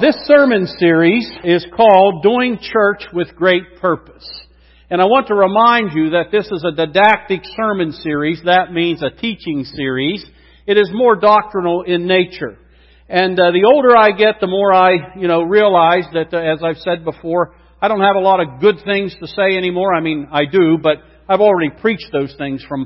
This sermon series is called Doing Church with Great Purpose. And I want to remind you that this is a didactic sermon series. That means a teaching series. It is more doctrinal in nature. And the older I get, the more I, realize that, as I've said before, I don't have a lot of good things to say anymore. I mean, I do, but I've already preached those things from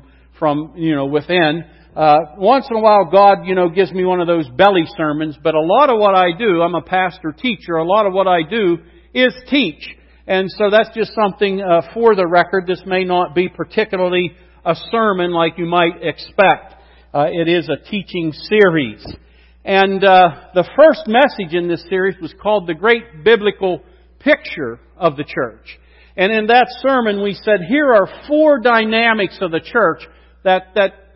within. Once in a while, God, gives me one of those belly sermons, but a lot of what I do, I'm a pastor teacher, a lot of what I do is teach. And so that's just something for the record. This may not be particularly a sermon like you might expect. It is a teaching series. And the first message in this series was called The Great Biblical Picture of the Church. And in that sermon we said, here are four dynamics of the church that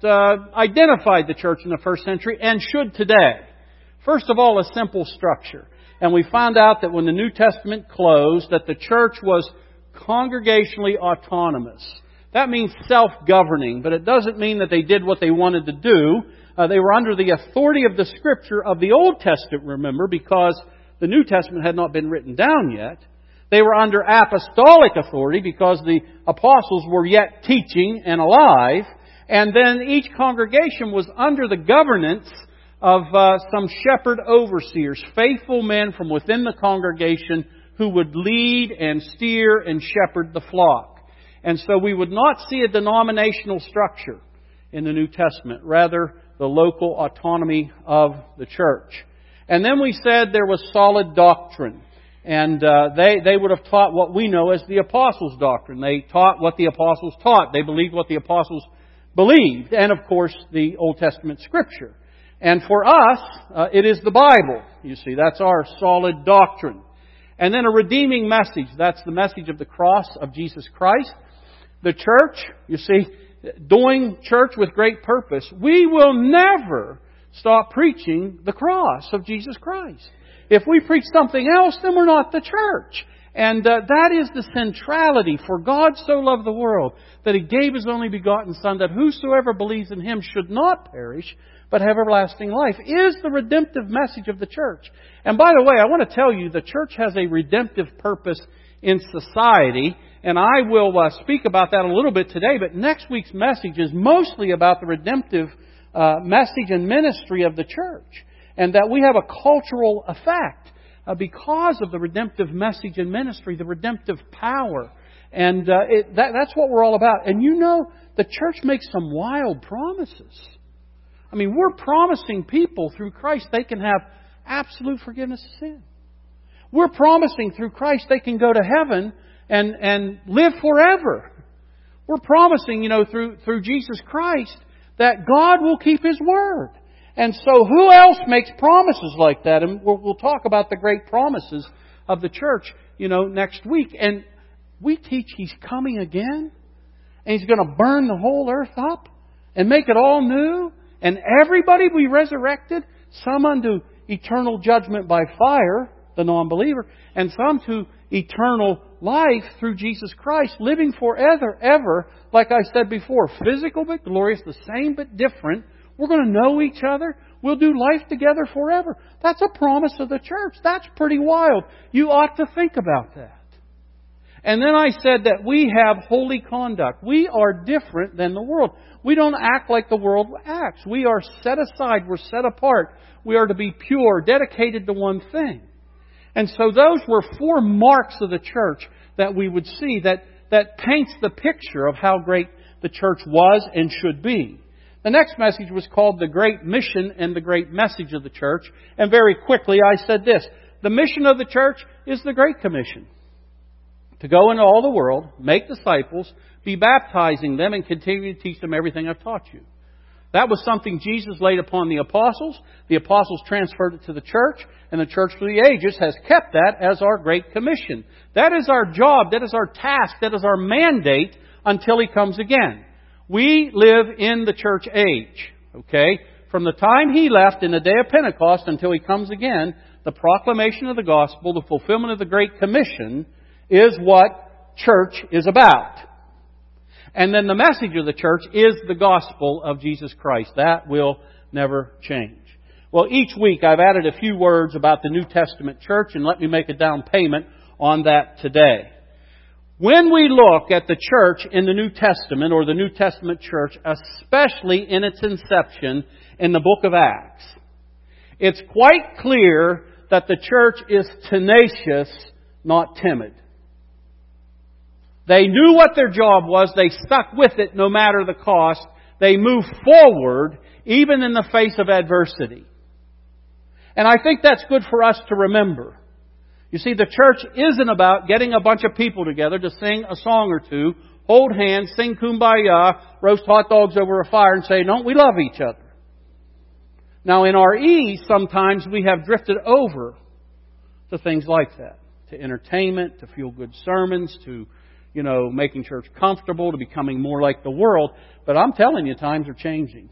identified the church in the first century and should today. First of all, a simple structure. And we found out that when the New Testament closed, that the church was congregationally autonomous. That means self-governing, but it doesn't mean that they did what they wanted to do. They were under the authority of the Scripture of the Old Testament, remember, because the New Testament had not been written down yet. They were under apostolic authority because the apostles were yet teaching and alive. And then each congregation was under the governance of some shepherd overseers, faithful men from within the congregation who would lead and steer and shepherd the flock. And so we would not see a denominational structure in the New Testament, rather the local autonomy of the church. And then we said there was solid doctrine. And they would have taught what we know as the apostles' doctrine. They taught what the apostles taught. They believed what the apostles believed. And, of course, the Old Testament Scripture. And for us, it is the Bible. You see, that's our solid doctrine. And then a redeeming message. That's the message of the cross of Jesus Christ. The church, you see, doing church with great purpose. We will never stop preaching the cross of Jesus Christ. If we preach something else, then we're not the church. And that is the centrality. For God so loved the world that He gave His only begotten Son, that whosoever believes in Him should not perish, but have everlasting life, is the redemptive message of the church. And by the way, I want to tell you, the church has a redemptive purpose in society. And I will speak about that a little bit today. But next week's message is mostly about the redemptive message and ministry of the church. And that we have a cultural effect because of the redemptive message and ministry, the redemptive power. And that's what we're all about. And the church makes some wild promises. I mean, we're promising people through Christ they can have absolute forgiveness of sin. We're promising through Christ they can go to heaven and live forever. We're promising, through Jesus Christ that God will keep His word. And so who else makes promises like that? And we'll talk about the great promises of the church, next week. And we teach He's coming again. And He's going to burn the whole earth up and make it all new. And everybody will be resurrected. Some unto eternal judgment by fire, the non-believer. And some to eternal life through Jesus Christ, living forever, ever. Like I said before, physical but glorious, the same but different. We're going to know each other. We'll do life together forever. That's a promise of the church. That's pretty wild. You ought to think about that. And then I said that we have holy conduct. We are different than the world. We don't act like the world acts. We are set aside. We're set apart. We are to be pure, dedicated to one thing. And so those were four marks of the church that we would see that paints the picture of how great the church was and should be. The next message was called The Great Mission and the Great Message of the Church. And very quickly I said this. The mission of the church is the Great Commission. To go into all the world, make disciples, be baptizing them, and continue to teach them everything I've taught you. That was something Jesus laid upon the apostles. The apostles transferred it to the church. And the church through the ages has kept that as our Great Commission. That is our job. That is our task. That is our mandate until He comes again. We live in the church age. Okay? From the time He left in the day of Pentecost until He comes again, the proclamation of the gospel, the fulfillment of the Great Commission, is what church is about. And then the message of the church is the gospel of Jesus Christ. That will never change. Well, each week I've added a few words about the New Testament church, and let me make a down payment on that today. When we look at the church in the New Testament, or the New Testament church, especially in its inception in the book of Acts, it's quite clear that the church is tenacious, not timid. They knew what their job was. They stuck with it no matter the cost. They moved forward even in the face of adversity. And I think that's good for us to remember. You see, the church isn't about getting a bunch of people together to sing a song or two, hold hands, sing kumbaya, roast hot dogs over a fire and say, don't we love each other? Now, in our ease, sometimes we have drifted over to things like that. To entertainment, to feel-good sermons, to, making church comfortable, to becoming more like the world. But I'm telling you, times are changing.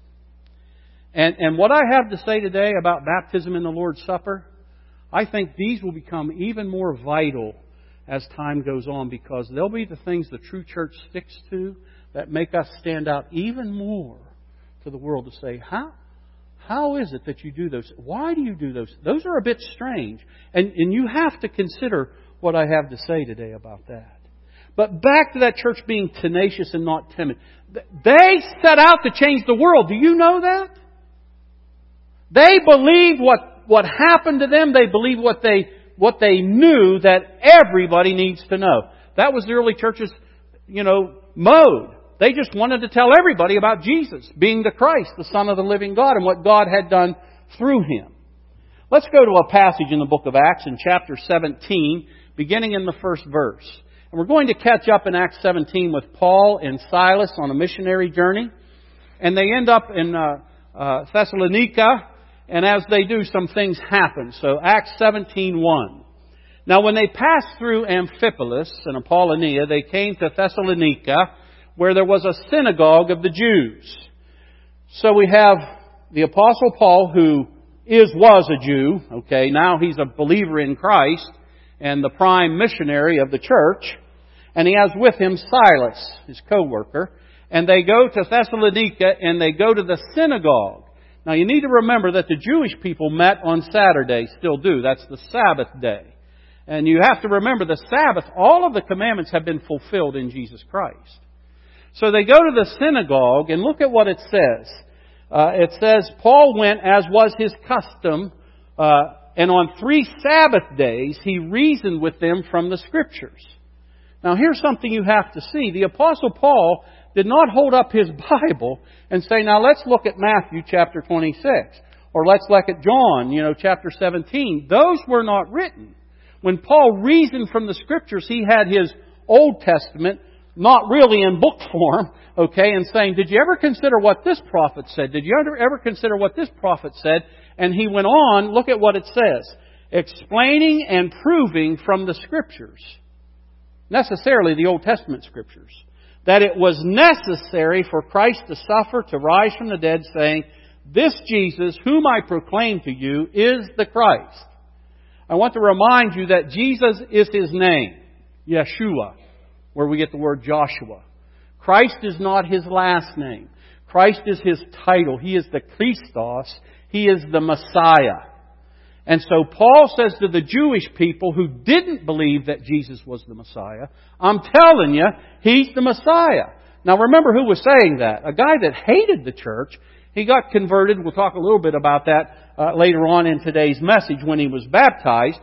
And what I have to say today about baptism in the Lord's Supper, I think these will become even more vital as time goes on, because they'll be the things the true church sticks to that make us stand out even more to the world to say, how is it that you do those? Why do you do those? Those are a bit strange. And you have to consider what I have to say today about that. But back to that church being tenacious and not timid. They set out to change the world. Do you know that? They believed what happened to them. They believed what they knew that everybody needs to know. That was the early church's, mode. They just wanted to tell everybody about Jesus being the Christ, the Son of the living God, and what God had done through Him. Let's go to a passage in the book of Acts in chapter 17, beginning in the first verse. And we're going to catch up in Acts 17 with Paul and Silas on a missionary journey. And they end up in Thessalonica. And as they do, some things happen. So Acts 17:1. Now when they passed through Amphipolis and Apollonia, they came to Thessalonica, where there was a synagogue of the Jews. So we have the Apostle Paul, who was a Jew. Okay, now he's a believer in Christ and the prime missionary of the church. And he has with him Silas, his co-worker. And they go to Thessalonica and they go to the synagogue. Now you need to remember that the Jewish people met on Saturday, still do. That's the Sabbath day. And you have to remember the Sabbath, all of the commandments have been fulfilled in Jesus Christ. So they go to the synagogue and look at what it says. It says, Paul went as was his custom, and on 3 Sabbath days he reasoned with them from the Scriptures. Now here's something you have to see. The Apostle Paul did not hold up his Bible and say, now let's look at Matthew chapter 26. Or let's look at John, chapter 17. Those were not written. When Paul reasoned from the Scriptures, he had his Old Testament, not really in book form, and saying, did you ever consider what this prophet said? Did you ever consider what this prophet said? And he went on, look at what it says. Explaining and proving from the Scriptures, necessarily the Old Testament Scriptures, that it was necessary for Christ to suffer, to rise from the dead, saying, this Jesus, whom I proclaim to you, is the Christ. I want to remind you that Jesus is His name, Yeshua, where we get the word Joshua. Christ is not His last name. Christ is His title. He is the Christos. He is the Messiah. And so Paul says to the Jewish people who didn't believe that Jesus was the Messiah, I'm telling you, He's the Messiah. Now remember who was saying that. A guy that hated the church. He got converted. We'll talk a little bit about that later on in today's message when he was baptized.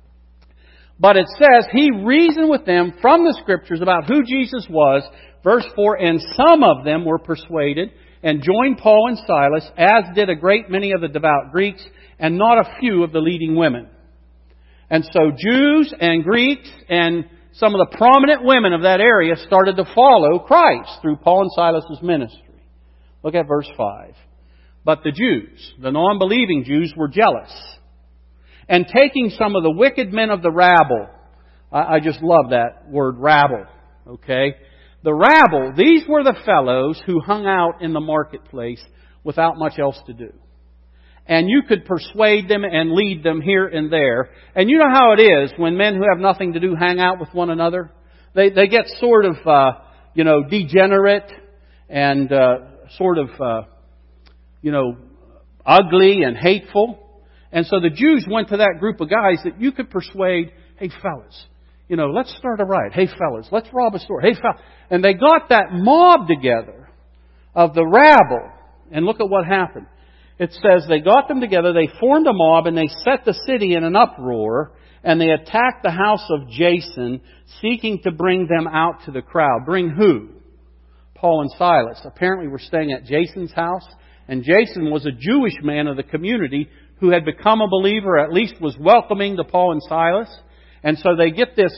But it says, he reasoned with them from the Scriptures about who Jesus was. Verse 4, and some of them were persuaded and joined Paul and Silas, as did a great many of the devout Greeks, and not a few of the leading women. And so Jews and Greeks and some of the prominent women of that area started to follow Christ through Paul and Silas' ministry. Look at verse 5. But the Jews, the non-believing Jews, were jealous. And taking some of the wicked men of the rabble, I just love that word, rabble, The rabble, these were the fellows who hung out in the marketplace without much else to do. And you could persuade them and lead them here and there. And you know how it is when men who have nothing to do hang out with one another? They get sort of, degenerate and ugly and hateful. And so the Jews went to that group of guys that you could persuade, hey fellas, let's start a riot. Hey fellas, let's rob a store. Hey fellas. And they got that mob together of the rabble. And look at what happened. It says they got them together, they formed a mob, and they set the city in an uproar, and they attacked the house of Jason, seeking to bring them out to the crowd. Bring who? Paul and Silas. Apparently we're staying at Jason's house, and Jason was a Jewish man of the community who had become a believer, at least was welcoming to Paul and Silas. And so they get this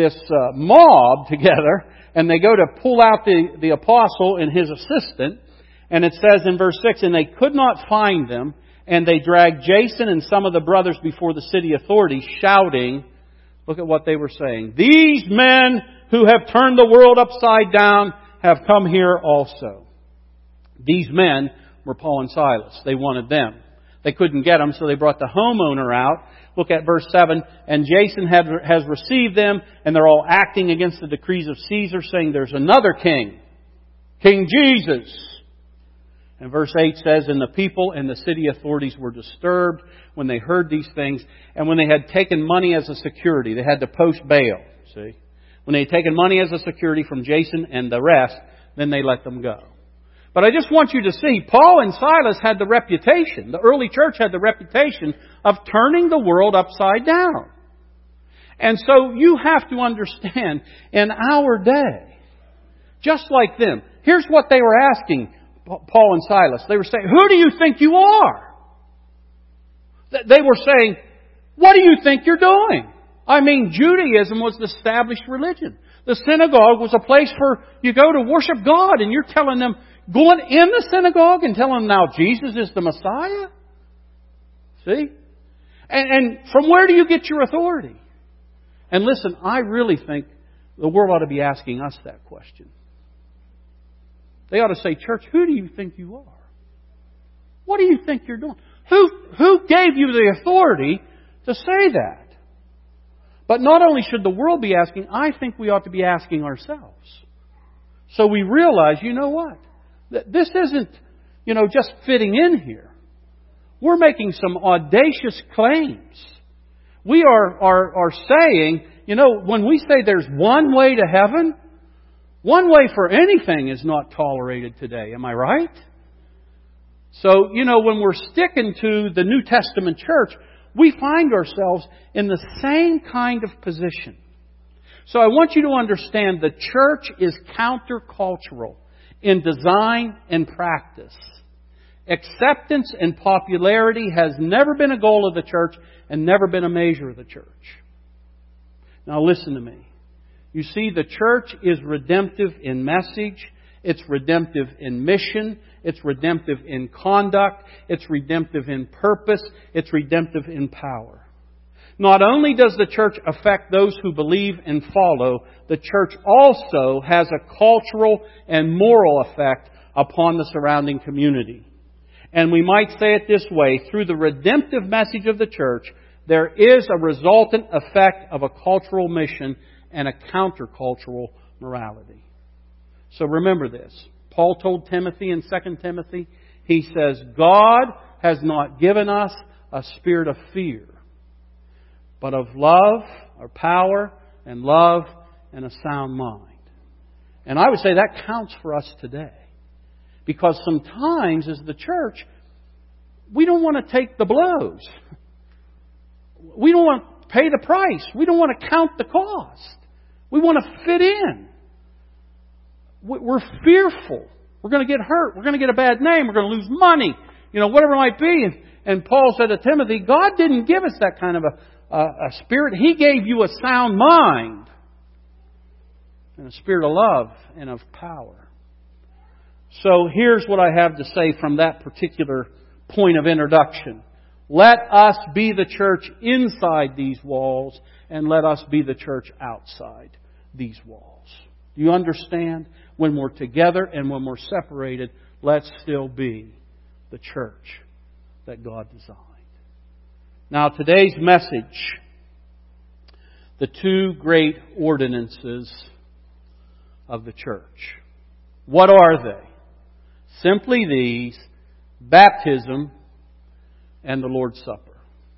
mob together, and they go to pull out the apostle and his assistant. And it says in verse 6, and they could not find them, and they dragged Jason and some of the brothers before the city authorities, shouting, look at what they were saying, these men who have turned the world upside down have come here also. These men were Paul and Silas. They wanted them. They couldn't get them, so they brought the homeowner out. Look at verse 7. And Jason has received them, and they're all acting against the decrees of Caesar, saying there's another king, King Jesus. And verse 8 says, and the people and the city authorities were disturbed when they heard these things, and when they had taken money as a security. They had to post bail, see. When they had taken money as a security from Jason and the rest, then they let them go. But I just want you to see, Paul and Silas had the reputation, the early church had the reputation of turning the world upside down. And so you have to understand, in our day, just like them, here's what they were asking Paul and Silas. They were saying, who do you think you are? They were saying, what do you think you're doing? I mean, Judaism was the established religion. The synagogue was a place for you go to worship God, and you're telling them, going in the synagogue and telling them now Jesus is the Messiah? See? And from where do you get your authority? And listen, I really think the world ought to be asking us that question. They ought to say, church, who do you think you are? What do you think you're doing? Who gave you the authority to say that? But not only should the world be asking, I think we ought to be asking ourselves. So we realize, you know what? This isn't, just fitting in here. We're making some audacious claims. We are saying, when we say there's one way to heaven, one way for anything is not tolerated today. Am I right? So, when we're sticking to the New Testament church, we find ourselves in the same kind of position. So I want you to understand the church is countercultural in design and practice. Acceptance and popularity has never been a goal of the church and never been a measure of the church. Now listen to me. You see, the church is redemptive in message. It's redemptive in mission. It's redemptive in conduct. It's redemptive in purpose. It's redemptive in power. Not only does the church affect those who believe and follow, the church also has a cultural and moral effect upon the surrounding community. And we might say it this way, through the redemptive message of the church, there is a resultant effect of a cultural mission and a countercultural morality. So remember this. Paul told Timothy in 2 Timothy, he says, God has not given us a spirit of fear, but of love, or power, and love, and a sound mind. And I would say that counts for us today. Because sometimes, as the church, we don't want to take the blows. We don't want to pay the price. We don't want to count the cost. We want to fit in. We're fearful. We're going to get hurt. We're going to get a bad name. We're going to lose money. Whatever it might be. And Paul said to Timothy, God didn't give us that kind of a spirit. He gave you a sound mind and a spirit of love and of power. So here's what I have to say from that particular point of introduction. Let us be the church inside these walls, and let us be the church outside these walls. Do you understand? When we're together and when we're separated, let's still be the church that God designed. Now, today's message, the two great ordinances of the church. What are they? Simply these: baptism and the Lord's Supper.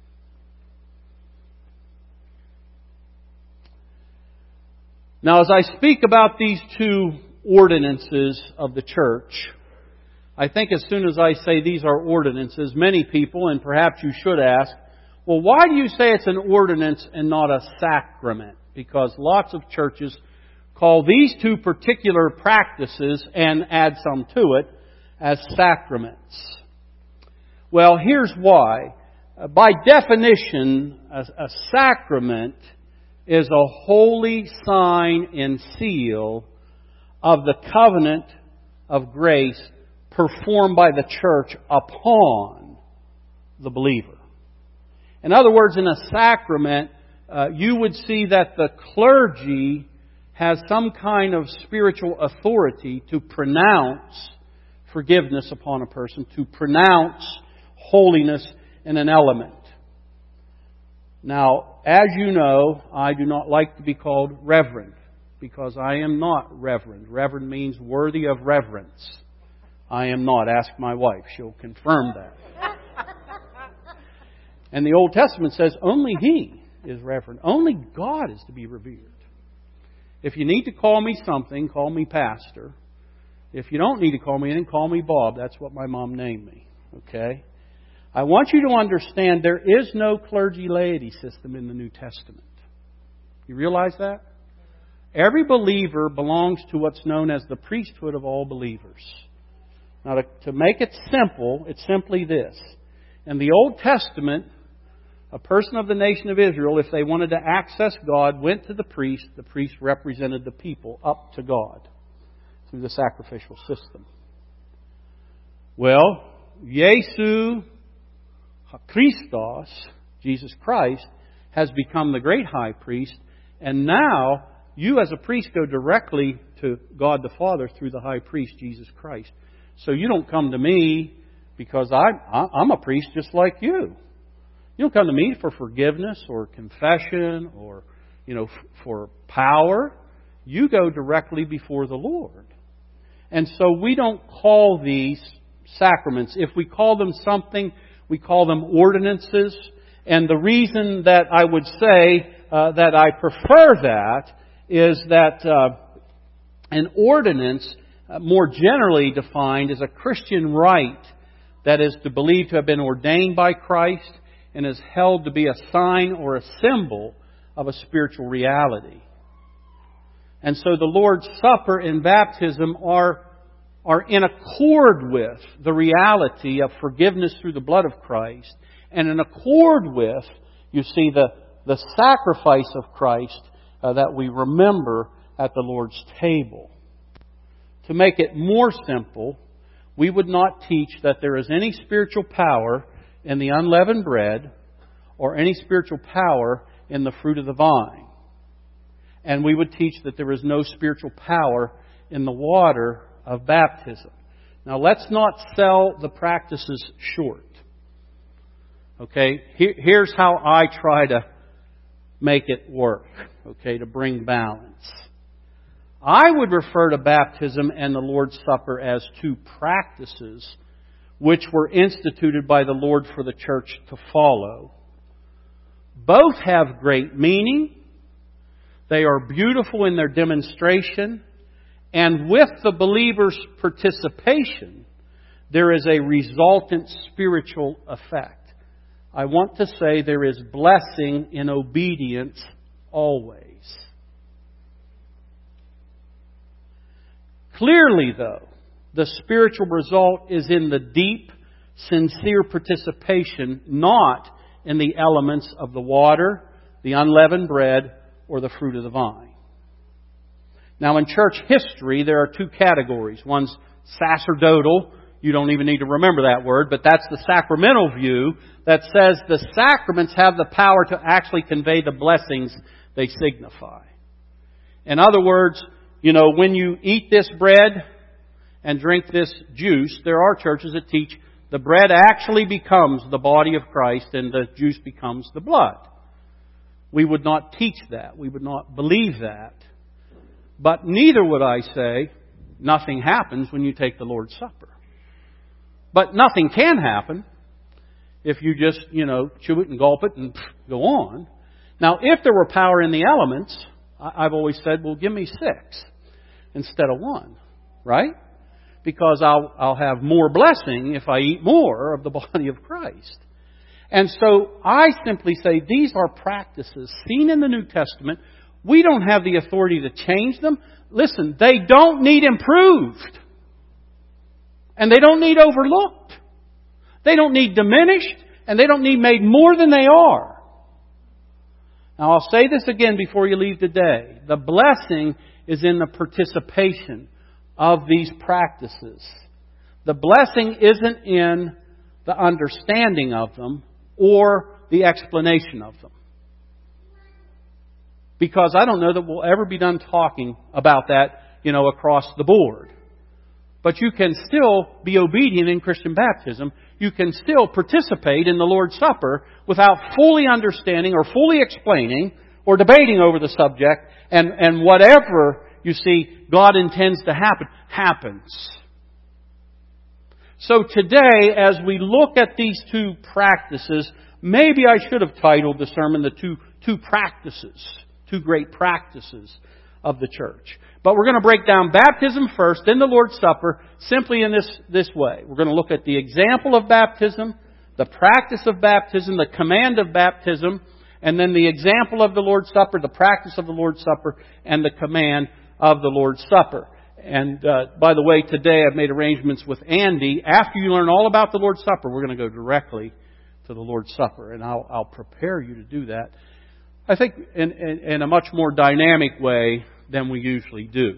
Now, as I speak about these two ordinances of the church, I think as soon as I say these are ordinances, many people, and perhaps you should ask, well, why do you say it's an ordinance and not a sacrament? Because lots of churches call these two particular practices, and add some to it, as sacraments. Well, here's why. By definition, a sacrament is a holy sign and seal of the covenant of grace performed by the church upon the believer. In other words, in a sacrament, you would see that the clergy has some kind of spiritual authority to pronounce forgiveness upon a person, to pronounce holiness in an element. Now, as you know, I do not like to be called reverend, because I am not reverend. Reverend means worthy of reverence. I am not. Ask my wife. She'll confirm that. And the Old Testament says only He is reverend. Only God is to be revered. If you need to call me something, call me pastor. If you don't need to call me anything, call me Bob. That's what my mom named me. Okay? I want you to understand there is no clergy-laity system in the New Testament. You realize that? Every believer belongs to what's known as the priesthood of all believers. Now, to make it simple, it's simply this. In the Old Testament, a person of the nation of Israel, if they wanted to access God, went to the priest. The priest represented the people up to God through the sacrificial system. Well, Jesu Christos, Jesus Christ, has become the great high priest, and now you as a priest go directly to God the Father through the high priest, Jesus Christ. So you don't come to me because I'm a priest just like you. You don't come to me for forgiveness or confession or, for power. You go directly before the Lord. And so we don't call these sacraments. If we call them something, we call them ordinances. And the reason that I would say that I prefer that is that an ordinance, more generally defined, is a Christian rite that is believed to have been ordained by Christ and is held to be a sign or a symbol of a spiritual reality. And so the Lord's Supper and baptism are in accord with the reality of forgiveness through the blood of Christ, and in accord with, you see, the sacrifice of Christ that we remember at the Lord's table. To make it more simple, we would not teach that there is any spiritual power in the unleavened bread or any spiritual power in the fruit of the vine. And we would teach that there is no spiritual power in the water of baptism. Now, let's not sell the practices short. Okay? Here's how I try to make it work. Okay? To bring balance. I would refer to baptism and the Lord's Supper as two practices which were instituted by the Lord for the church to follow. Both have great meaning. They are beautiful in their demonstration. And with the believer's participation, there is a resultant spiritual effect. I want to say there is blessing in obedience always. Clearly, though, the spiritual result is in the deep, sincere participation, not in the elements of the water, the unleavened bread, or the fruit of the vine. Now, in church history, there are two categories. One's sacerdotal. You don't even need to remember that word, but that's the sacramental view that says the sacraments have the power to actually convey the blessings they signify. In other words, when you eat this bread and drink this juice, there are churches that teach the bread actually becomes the body of Christ and the juice becomes the blood. We would not teach that. We would not believe that. But neither would I say nothing happens when you take the Lord's Supper. But nothing can happen if you just, chew it and gulp it and go on. Now, if there were power in the elements, I've always said, well, give me 6 instead of 1, right? Because I'll have more blessing if I eat more of the body of Christ. And so I simply say these are practices seen in the New Testament. We don't have the authority to change them. Listen, they don't need improved. And they don't need overlooked. They don't need diminished. And they don't need made more than they are. Now I'll say this again before you leave today. The blessing is in the participation of these practices. The blessing isn't in the understanding of them or the explanation of them. Because I don't know that we'll ever be done talking about that, across the board. But you can still be obedient in Christian baptism. You can still participate in the Lord's Supper without fully understanding or fully explaining or debating over the subject. And whatever, you see, God intends to happen, happens. So today, as we look at these 2 practices, maybe I should have titled the sermon the two practices, 2 great practices of the church. But we're going to break down baptism first, then the Lord's Supper, simply in this way. We're going to look at the example of baptism, the practice of baptism, the command of baptism, and then the example of the Lord's Supper, the practice of the Lord's Supper, and the command of the Lord's Supper. And by the way, today I've made arrangements with Andy. After you learn all about the Lord's Supper, we're going to go directly to the Lord's Supper, and I'll prepare you to do that. I think in a much more dynamic way than we usually do.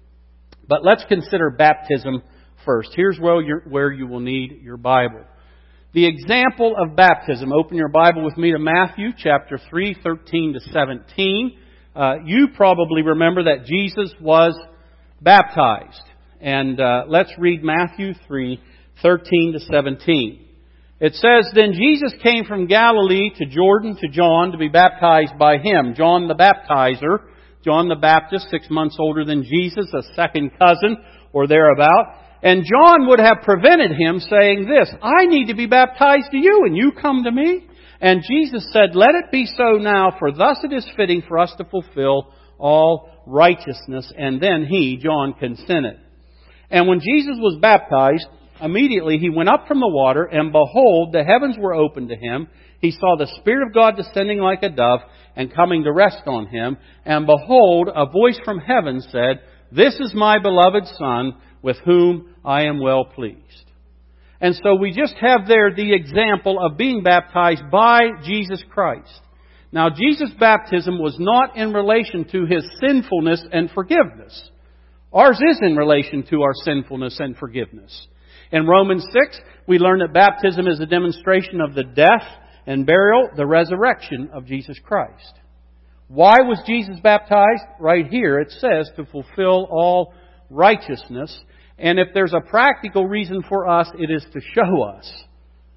But let's consider baptism first. Here's where you will need your Bible. The example of baptism. Open your Bible with me to Matthew chapter 3, 13 to 17. You probably remember that Jesus was baptized. And let's read Matthew 3, 13 to 17. It says, "Then Jesus came from Galilee to Jordan to John to be baptized by him." John the Baptizer, John the Baptist, 6 months older than Jesus, a second cousin or thereabout. And John would have prevented him, saying this, "I need to be baptized to you, and you come to me?" And Jesus said, "Let it be so now, for thus it is fitting for us to fulfill all righteousness." And then he, John, consented. And when Jesus was baptized, immediately he went up from the water, and behold, the heavens were opened to him. He saw the Spirit of God descending like a dove and coming to rest on him. And behold, a voice from heaven said, "This is my beloved Son, with whom I am well pleased." And so we just have there the example of being baptized by Jesus Christ. Now, Jesus' baptism was not in relation to his sinfulness and forgiveness. Ours is in relation to our sinfulness and forgiveness. In Romans 6, we learn that baptism is a demonstration of the death and burial, the resurrection of Jesus Christ. Why was Jesus baptized? Right here it says to fulfill all righteousness. And if there's a practical reason for us, it is to show us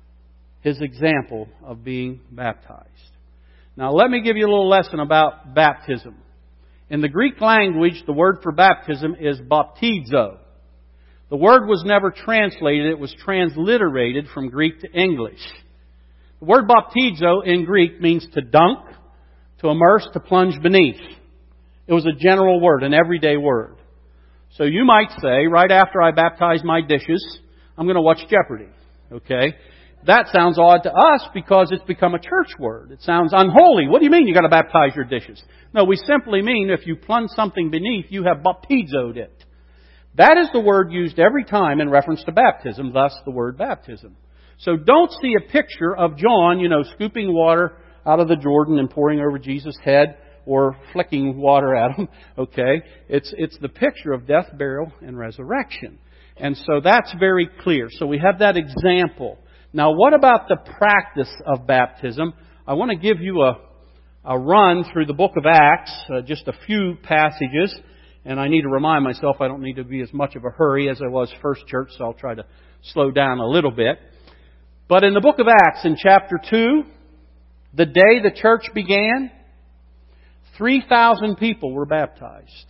his example of being baptized. Now let me give you a little lesson about baptism. In the Greek language, the word for baptism is baptizo. The word was never translated, it was transliterated from Greek to English. The word baptizo in Greek means to dunk, to immerse, to plunge beneath. It was a general word, an everyday word. So you might say, right after I baptize my dishes, I'm going to watch Jeopardy. Okay? That sounds odd to us because it's become a church word. It sounds unholy. What do you mean you got to baptize your dishes? No, we simply mean if you plunge something beneath, you have baptizoed it. That is the word used every time in reference to baptism, thus the word baptism. So don't see a picture of John, scooping water out of the Jordan and pouring over Jesus' head or flicking water at him. Okay? It's the picture of death, burial, and resurrection. And so that's very clear. So we have that example. Now what about the practice of baptism? I want to give you a run through the book of Acts, just a few passages. And I need to remind myself I don't need to be as much of a hurry as I was first church, so I'll try to slow down a little bit. But in the book of Acts, in chapter 2, the day the church began, 3,000 people were baptized.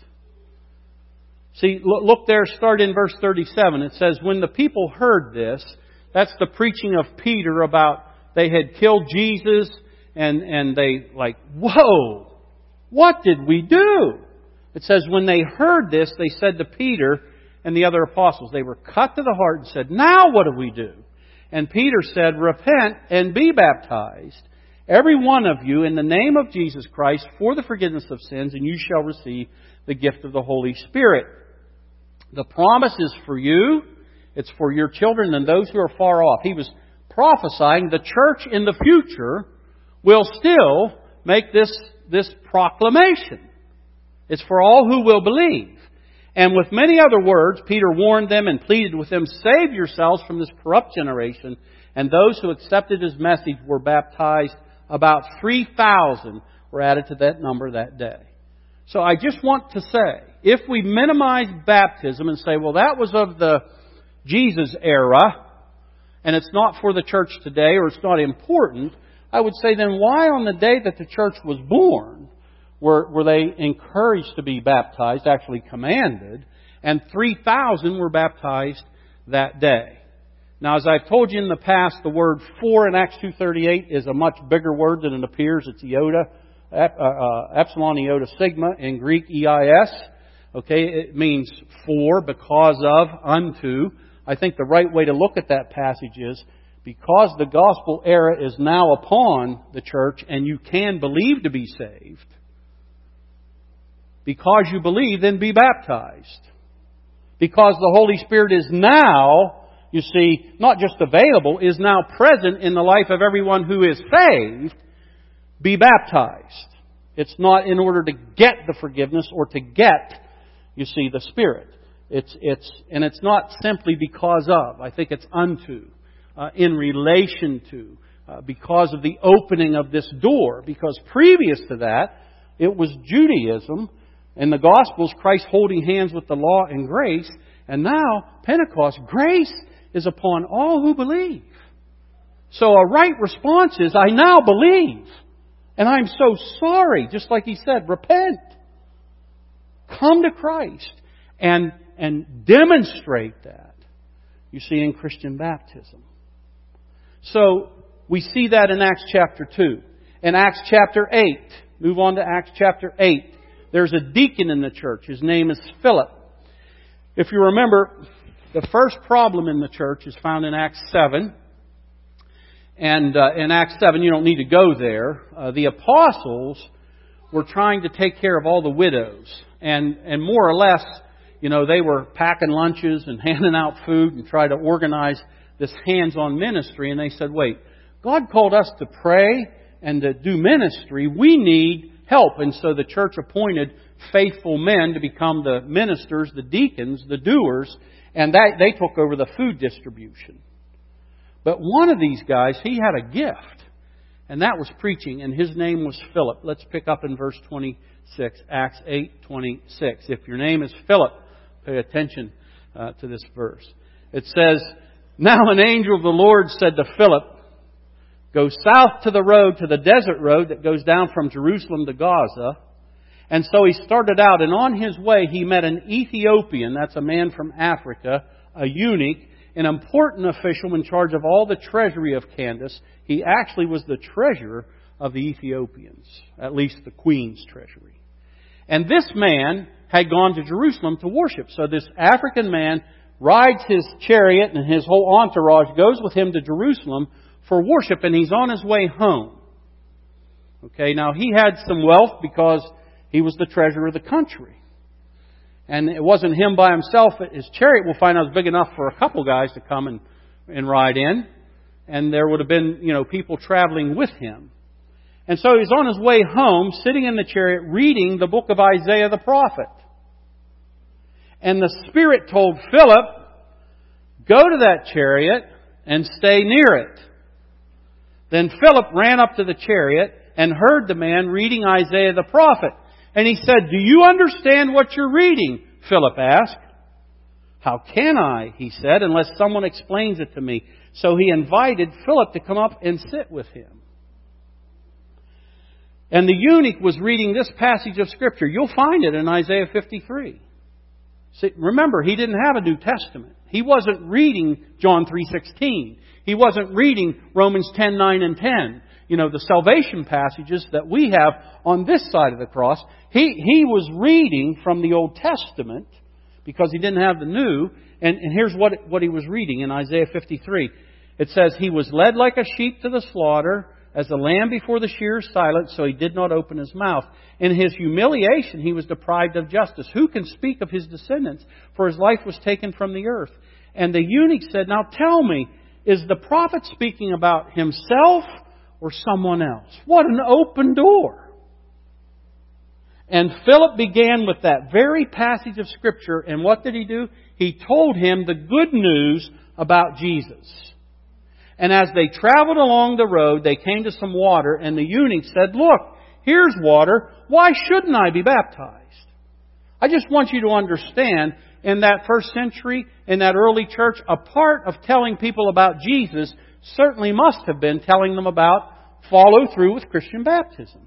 See, look there, start in verse 37. It says, when the people heard this, that's the preaching of Peter about they had killed Jesus, and they like, whoa, what did we do? It says when they heard this, they said to Peter and the other apostles, they were cut to the heart and said, now what do we do? And Peter said, repent and be baptized, every one of you, in the name of Jesus Christ for the forgiveness of sins, and you shall receive the gift of the Holy Spirit. The promise is for you, it's for your children and those who are far off. He was prophesying the church in the future will still make this proclamation. It's for all who will believe. And with many other words, Peter warned them and pleaded with them, save yourselves from this corrupt generation. And those who accepted his message were baptized. About 3,000 were added to that number that day. So I just want to say, if we minimize baptism and say, well, that was of the Jesus era, and it's not for the church today, or it's not important, I would say then why on the day that the church was born were they encouraged to be baptized, actually commanded, and 3,000 were baptized that day. Now, as I've told you in the past, the word for in Acts 2:38 is a much bigger word than it appears. It's iota, epsilon iota sigma in Greek, EIS. Okay, it means for, because of, unto. I think the right way to look at that passage is, because the gospel era is now upon the church and you can believe to be saved, because you believe, then be baptized. Because the Holy Spirit is now, you see, not just available, is now present in the life of everyone who is saved, be baptized. It's not in order to get the forgiveness or to get, you see, the Spirit. It's not simply because of. I think it's unto, in relation to, because of the opening of this door. Because previous to that, it was Judaism. In the Gospels, Christ holding hands with the law and grace. And now, Pentecost, grace is upon all who believe. So a right response is, I now believe. And I'm so sorry. Just like he said, repent. Come to Christ. And demonstrate that, you see, in Christian baptism. So, we see that in Acts chapter 2. In Acts chapter 8, move on to Acts chapter 8. There's a deacon in the church. His name is Philip. If you remember, the first problem in the church is found in Acts 7. And in Acts 7, you don't need to go there. The apostles were trying to take care of all the widows. And more or less, you know, they were packing lunches and handing out food and trying to organize this hands-on ministry. And they said, wait, God called us to pray and to do ministry. We need help. And so the church appointed faithful men to become the ministers, the deacons, the doers, and they took over the food distribution. But one of these guys, he had a gift, and that was preaching, and his name was Philip. Let's pick up in verse 26, Acts 8:26. If your name is Philip, pay attention to this verse. It says, now an angel of the Lord said to Philip, go south to the road, to the desert road that goes down from Jerusalem to Gaza. And so he started out, and on his way he met an Ethiopian, that's a man from Africa, a eunuch, an important official in charge of all the treasury of Candace. He actually was the treasurer of the Ethiopians, at least the queen's treasury. And this man had gone to Jerusalem to worship. So this African man rides his chariot, and his whole entourage goes with him to Jerusalem for worship, and he's on his way home. Okay, now he had some wealth because he was the treasurer of the country. And it wasn't him by himself. His chariot, we'll find out, was big enough for a couple guys to come and ride in. And there would have been, people traveling with him. And so he's on his way home, sitting in the chariot, reading the book of Isaiah the prophet. And the Spirit told Philip, go to that chariot and stay near it. Then Philip ran up to the chariot and heard the man reading Isaiah the prophet. And he said, do you understand what you're reading? Philip asked. How can I, he said, unless someone explains it to me? So he invited Philip to come up and sit with him. And the eunuch was reading this passage of Scripture. You'll find it in Isaiah 53. See, remember, he didn't have a New Testament. He wasn't reading John 3:16. He wasn't reading Romans 10:9 and 10. The salvation passages that we have on this side of the cross. He was reading from the Old Testament because he didn't have the New. And here's what he was reading in Isaiah 53. It says, He was led like a sheep to the slaughter, as a lamb before the shearers silent, so he did not open his mouth. In his humiliation he was deprived of justice. Who can speak of his descendants? For his life was taken from the earth. And the eunuch said, Now tell me, is the prophet speaking about himself or someone else? What an open door. And Philip began with that very passage of Scripture. And what did he do? He told him the good news about Jesus. And as they traveled along the road, they came to some water. And the eunuch said, Look, here's water. Why shouldn't I be baptized? I just want you to understand, in that first century, in that early church, a part of telling people about Jesus certainly must have been telling them about follow through with Christian baptism.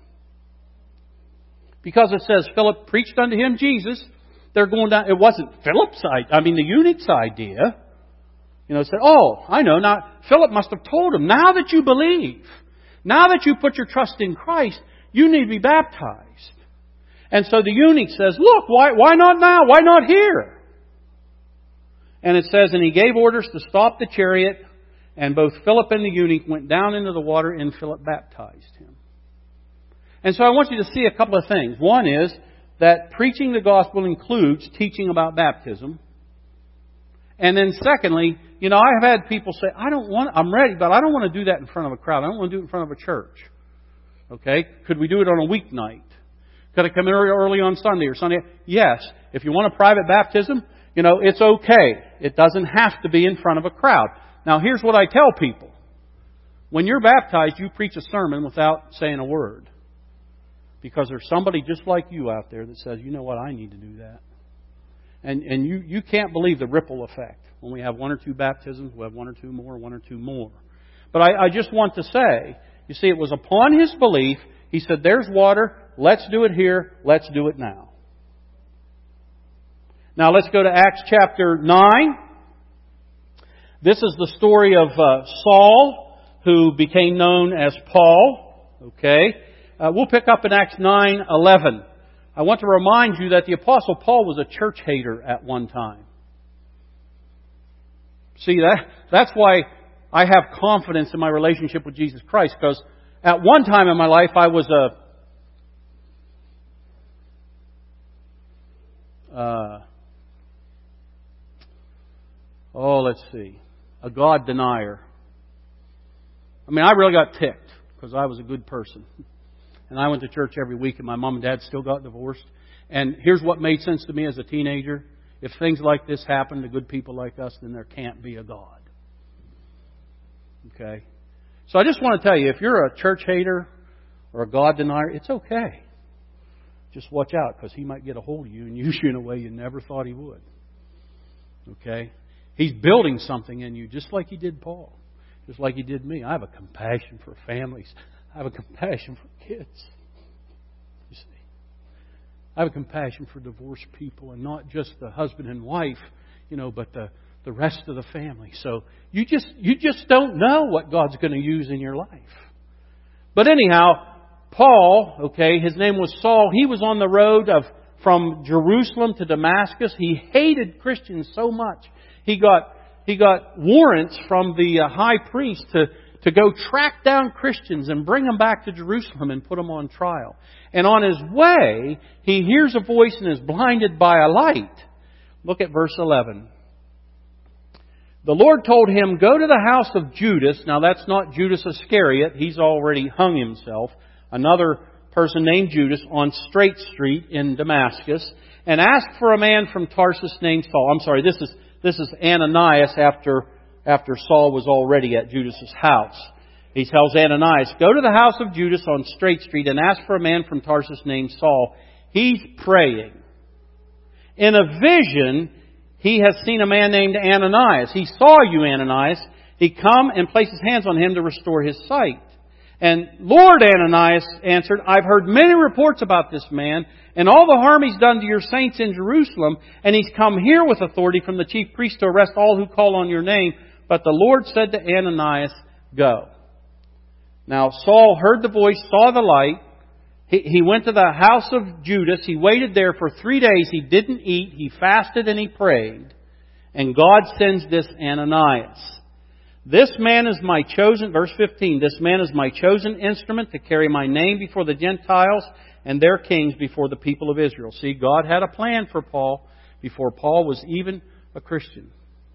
Because it says Philip preached unto him Jesus. They're going down. It wasn't Philip's idea. The eunuch's idea. Said, I know. Now, Philip must have told him, now that you believe, now that you put your trust in Christ, you need to be baptized. And so the eunuch says, look, why not now? Why not here? And it says, and he gave orders to stop the chariot, and both Philip and the eunuch went down into the water, and Philip baptized him. And so I want you to see a couple of things. One is that preaching the gospel includes teaching about baptism. And then secondly, I have had people say, I'm ready, but I don't want to do that in front of a crowd. I don't want to do it in front of a church. Okay? Could we do it on a weeknight? Could I come in early on Sunday or Sunday? Yes. If you want a private baptism, it's okay. It doesn't have to be in front of a crowd. Now, here's what I tell people. When you're baptized, you preach a sermon without saying a word. Because there's somebody just like you out there that says, you know what, I need to do that. And you can't believe the ripple effect. When we have one or two baptisms, we have one or two more. But I just want to say, you see, it was upon his belief. He said, there's water. Let's do it here. Let's do it now. Now let's go to Acts chapter 9. This is the story of Saul, who became known as Paul. Okay. We'll pick up in Acts 9:11. I want to remind you that the Apostle Paul was a church hater at one time. See, that's why I have confidence in my relationship with Jesus Christ, because at one time in my life I was a God denier. I really got ticked because I was a good person. And I went to church every week, and my mom and dad still got divorced. And here's what made sense to me as a teenager. If things like this happen to good people like us, then there can't be a God. Okay? So I just want to tell you, if you're a church hater or a God denier, it's okay. Just watch out, because He might get a hold of you and use you in a way you never thought He would. Okay? He's building something in you, just like He did Paul. Just like He did me. I have a compassion for families. I have a compassion for kids. You see, I have a compassion for divorced people, and not just the husband and wife, but the rest of the family. So you just don't know what God's going to use in your life. But anyhow, Paul, his name was Saul. He was on the road from Jerusalem to Damascus. He hated Christians so much. He got warrants from the high priest to go track down Christians and bring them back to Jerusalem and put them on trial. And on his way, he hears a voice and is blinded by a light. Look at verse 11. The Lord told him, go to the house of Judas. Now that's not Judas Iscariot. He's already hung himself. Another person named Judas on Straight Street in Damascus. And ask for a man from Tarsus named Saul. I'm sorry, this is Ananias after Saul was already at Judas' house. He tells Ananias, go to the house of Judas on Straight Street and ask for a man from Tarsus named Saul. He's praying. In a vision, he has seen a man named Ananias. He saw you, Ananias. He come and placed his hands on him to restore his sight. And Lord, Ananias answered, I've heard many reports about this man and all the harm he's done to your saints in Jerusalem. And he's come here with authority from the chief priest to arrest all who call on your name. But the Lord said to Ananias, go. Now Saul heard the voice, saw the light. He went to the house of Judas. He waited there for 3 days. He didn't eat. He fasted and he prayed. And God sends this Ananias. This man is my chosen, verse 15, this man is my chosen instrument to carry my name before the Gentiles and their kings before the people of Israel. See, God had a plan for Paul before Paul was even a Christian.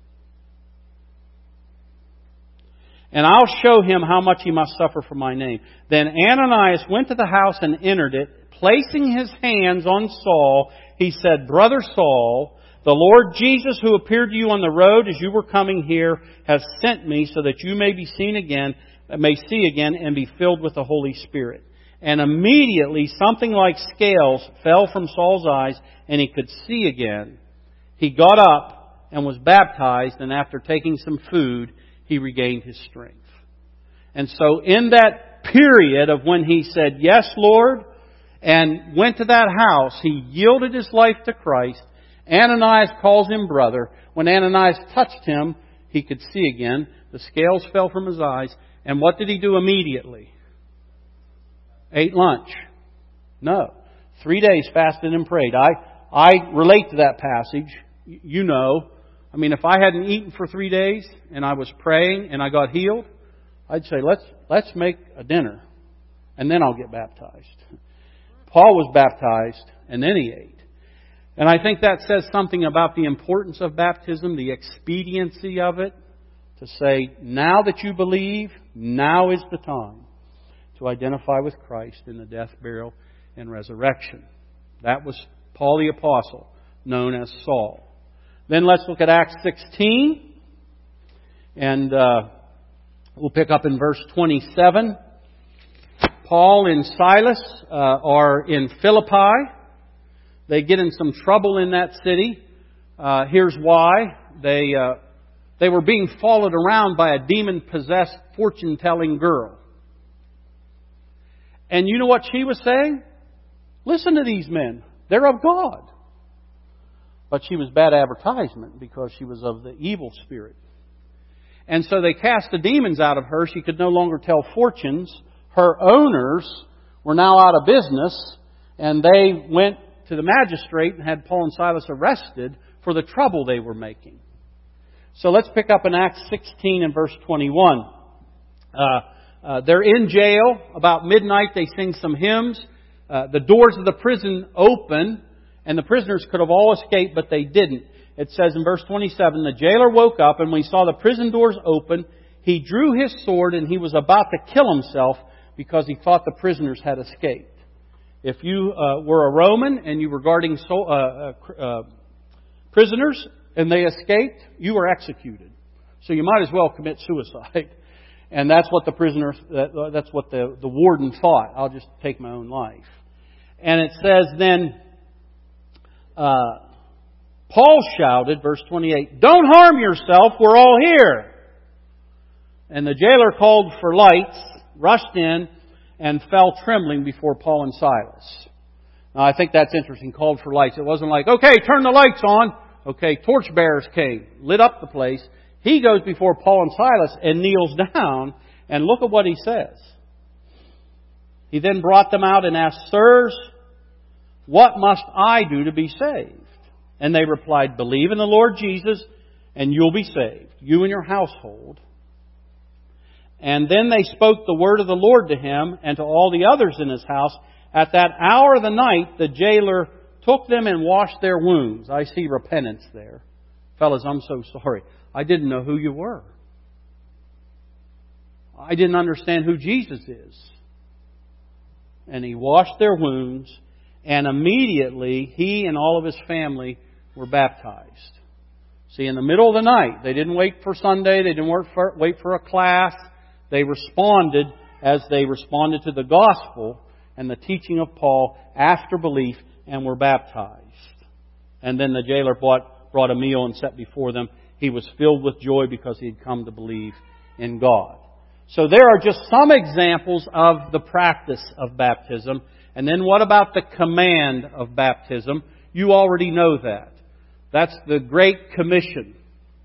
And I'll show him how much he must suffer for my name. Then Ananias went to the house and entered it. Placing his hands on Saul, he said, Brother Saul, the Lord Jesus who appeared to you on the road as you were coming here has sent me so that you may see again and be filled with the Holy Spirit. And immediately something like scales fell from Saul's eyes and he could see again. He got up and was baptized, and after taking some food, he regained his strength. And so in that period of when he said, Yes, Lord, and went to that house, he yielded his life to Christ. Ananias calls him brother. When Ananias touched him, he could see again. The scales fell from his eyes. And what did he do immediately? Ate lunch. No. 3 days fasted and prayed. I relate to that passage. You know. I mean, if I hadn't eaten for 3 days and I was praying and I got healed, I'd say, let's make a dinner and then I'll get baptized. Paul was baptized and then he ate. And I think that says something about the importance of baptism, the expediency of it, to say, now that you believe, now is the time to identify with Christ in the death, burial, and resurrection. That was Paul the Apostle, known as Saul. Then let's look at Acts 16. And we'll pick up in verse 27. Paul and Silas are in Philippi. They get in some trouble in that city. Here's why. They were being followed around by a demon-possessed fortune-telling girl. And you know what she was saying? Listen to these men. They're of God. But she was bad advertisement because she was of the evil spirit. And so they cast the demons out of her. She could no longer tell fortunes. Her owners were now out of business. And they went to the magistrate and had Paul and Silas arrested for the trouble they were making. So let's pick up in Acts 16 and verse 21. They're in jail. About midnight they sing some hymns. The doors of the prison open. And the prisoners could have all escaped, but they didn't. It says in verse 27, the jailer woke up, and when he saw the prison doors open, he drew his sword and he was about to kill himself because he thought the prisoners had escaped. If you were a Roman and you were guarding prisoners and they escaped, you were executed. So you might as well commit suicide. And that's what that's what the warden thought. I'll just take my own life. And it says then, Paul shouted, verse 28, don't harm yourself, we're all here. And the jailer called for lights, rushed in, and fell trembling before Paul and Silas. Now I think that's interesting, called for lights. It wasn't like, okay, turn the lights on. Okay, torchbearers came, lit up the place. He goes before Paul and Silas and kneels down, and look at what he says. He then brought them out and asked, Sirs, what must I do to be saved? And they replied, believe in the Lord Jesus and you'll be saved, you and your household. And then they spoke the word of the Lord to him and to all the others in his house. At that hour of the night, the jailer took them and washed their wounds. I see repentance there. Fellas, I'm so sorry. I didn't know who you were. I didn't understand who Jesus is. And he washed their wounds. And immediately, he and all of his family were baptized. See, in the middle of the night, they didn't wait for Sunday, they didn't wait for a class. They responded as they responded to the gospel and the teaching of Paul after belief and were baptized. And then the jailer brought a meal and set before them. He was filled with joy because he had come to believe in God. So there are just some examples of the practice of baptism. And then what about the command of baptism? You already know that. That's the Great Commission.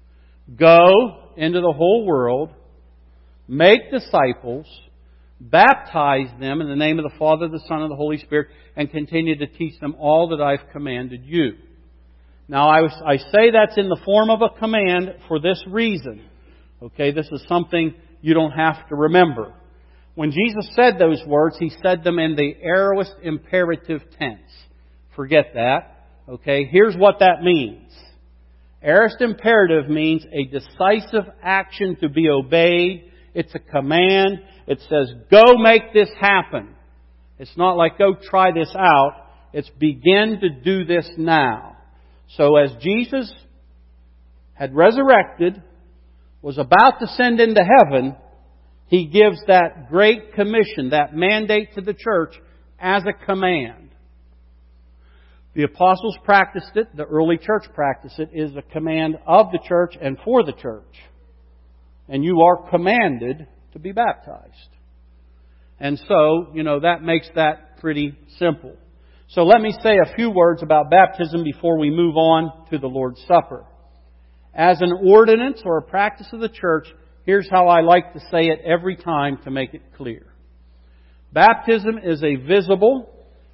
Go into the whole world, make disciples, baptize them in the name of the Father, the Son, and the Holy Spirit, and continue to teach them all that I've commanded you. Now, I say that's in the form of a command for this reason. Okay, this is something you don't have to remember. When Jesus said those words, He said them in the aorist imperative tense. Forget that. Okay, here's what that means. Aorist imperative means a decisive action to be obeyed. It's a command. It says, go make this happen. It's not like, go try this out. It's begin to do this now. So as Jesus had resurrected, was about to send into heaven, He gives that great commission, that mandate to the church as a command. The apostles practiced it. The early church practiced it. It is a command of the church and for the church. And you are commanded to be baptized. And so, that makes that pretty simple. So let me say a few words about baptism before we move on to the Lord's Supper. As an ordinance or a practice of the church, here's how I like to say it every time to make it clear. Baptism is a visible,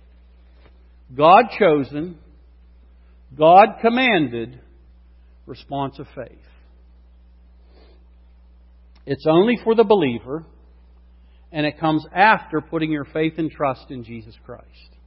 God-chosen, God-commanded response of faith. It's only for the believer, and it comes after putting your faith and trust in Jesus Christ.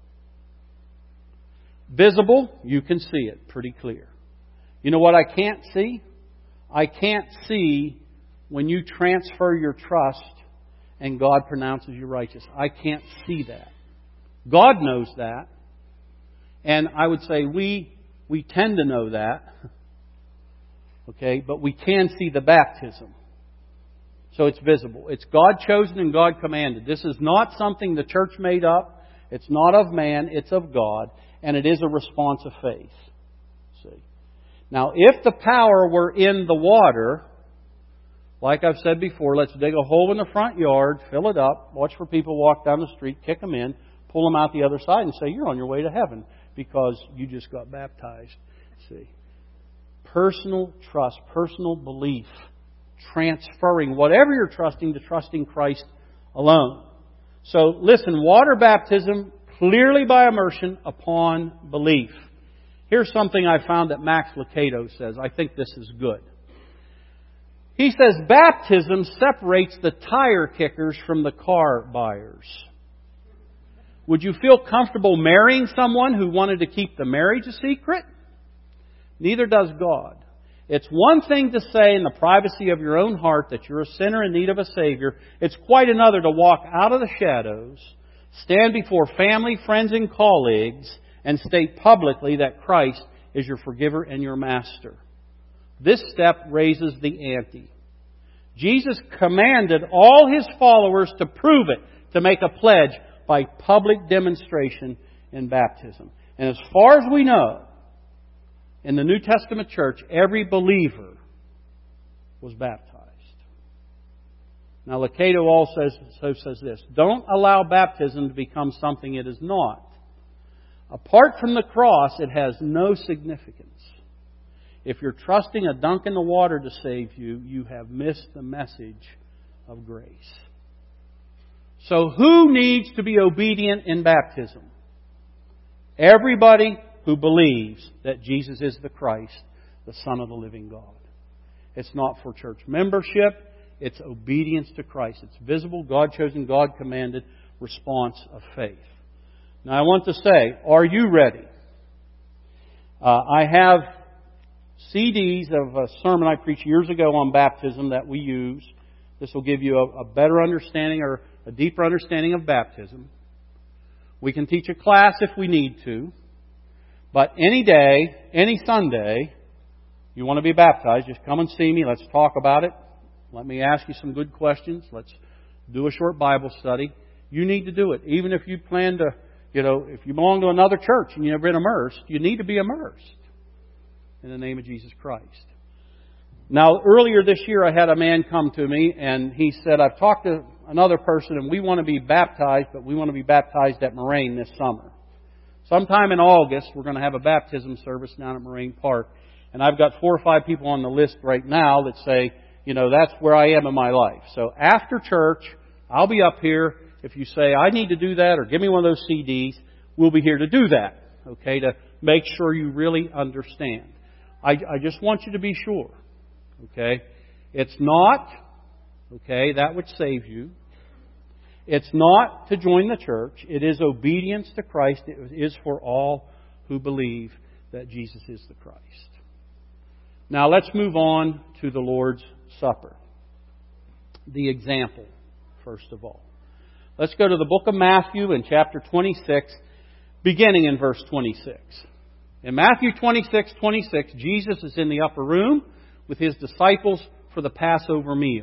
Visible, you can see it pretty clear. You know what I can't see? I can't see when you transfer your trust and God pronounces you righteous. I can't see that. God knows that. And I would say we tend to know that. Okay, but we can see the baptism. So it's visible. It's God chosen and God commanded. This is not something the church made up. It's not of man. It's of God. And it is a response of faith. See. Now, if the power were in the water, like I've said before, let's dig a hole in the front yard, fill it up, watch for people walk down the street, kick them in, pull them out the other side and say, you're on your way to heaven because you just got baptized. See. Personal trust, personal belief, transferring whatever you're trusting to trusting Christ alone. So listen, water baptism clearly by immersion upon belief. Here's something I found that Max Lucado says. I think this is good. He says baptism separates the tire kickers from the car buyers. Would you feel comfortable marrying someone who wanted to keep the marriage a secret? Neither does God. It's one thing to say in the privacy of your own heart that you're a sinner in need of a Savior. It's quite another to walk out of the shadows, stand before family, friends, and colleagues, and state publicly that Christ is your forgiver and your master. This step raises the ante. Jesus commanded all His followers to prove it, to make a pledge by public demonstration in baptism. And as far as we know, in the New Testament church, every believer was baptized. Now, Lucado also says this: don't allow baptism to become something it is not. Apart from the cross, it has no significance. If you're trusting a dunk in the water to save you, you have missed the message of grace. So who needs to be obedient in baptism? Everybody who believes that Jesus is the Christ, the Son of the living God. It's not for church membership. It's obedience to Christ. It's visible, God-chosen, God-commanded response of faith. Now I want to say, are you ready? I have CDs of a sermon I preached years ago on baptism that we use. This will give you a better understanding or a deeper understanding of baptism. We can teach a class if we need to. But any day, any Sunday, you want to be baptized, just come and see me. Let's talk about it. Let me ask you some good questions. Let's do a short Bible study. You need to do it. Even if you plan to, if you belong to another church and you've never been immersed, you need to be immersed in the name of Jesus Christ. Now, earlier this year, I had a man come to me and he said, I've talked to another person and we want to be baptized, but we want to be baptized at Moraine this summer. Sometime in August, we're going to have a baptism service down at Moraine Park. And I've got 4 or 5 people on the list right now that say, that's where I am in my life. So after church, I'll be up here. If you say, I need to do that, or give me one of those CDs, we'll be here to do that. Okay, to make sure you really understand. I just want you to be sure. Okay, it's not, that which saves you. It's not to join the church. It is obedience to Christ. It is for all who believe that Jesus is the Christ. Now let's move on to the Lord's Supper. The example, first of all. Let's go to the book of Matthew in chapter 26, beginning in verse 26. In Matthew 26:26, Jesus is in the upper room with His disciples for the Passover meal.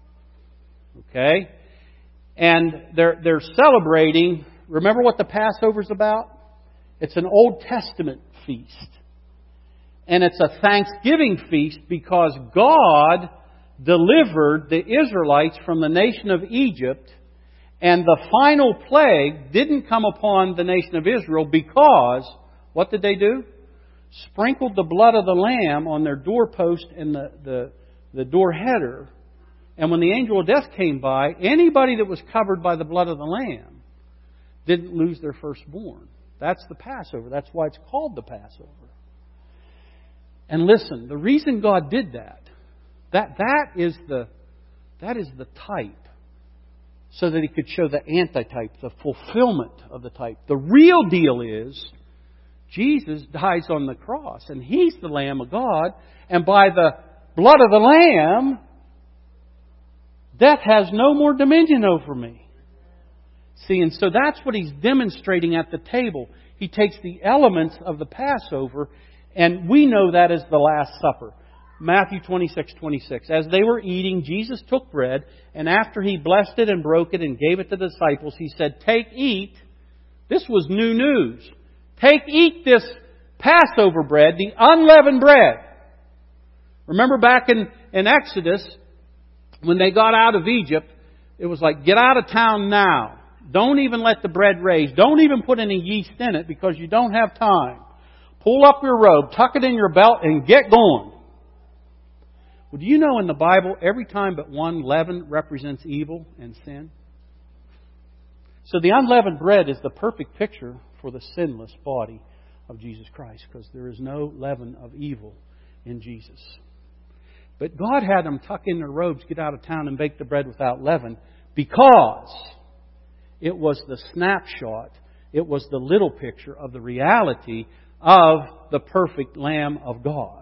Okay? And they're celebrating. Remember what the Passover's about? It's an Old Testament feast. And it's a Thanksgiving feast because God delivered the Israelites from the nation of Egypt, and the final plague didn't come upon the nation of Israel because, what did they do? Sprinkled the blood of the lamb on their doorpost and the door header. And when the angel of death came by, anybody that was covered by the blood of the lamb didn't lose their firstborn. That's the Passover. That's why it's called the Passover. And listen, the reason God did that is the type, so that He could show the antitype, the fulfillment of the type. The real deal is Jesus dies on the cross, and He's the Lamb of God, and by the blood of the Lamb, death has no more dominion over me. See, and so that's what He's demonstrating at the table. He takes the elements of the Passover, and we know that as the Last Supper. Matthew 26:26. As they were eating, Jesus took bread, and after He blessed it and broke it and gave it to the disciples, He said, "Take, eat." This was new news. "Take, eat this Passover bread, the unleavened bread." Remember back in Exodus, when they got out of Egypt, it was like, get out of town now. Don't even let the bread raise. Don't even put any yeast in it because you don't have time. Pull up your robe, tuck it in your belt, and get going. Well, do you know in the Bible, every time but one, leaven represents evil and sin? So the unleavened bread is the perfect picture for the sinless body of Jesus Christ, because there is no leaven of evil in Jesus. But God had them tuck in their robes, get out of town, and bake the bread without leaven, because it was the snapshot, it was the little picture of the reality of the perfect Lamb of God.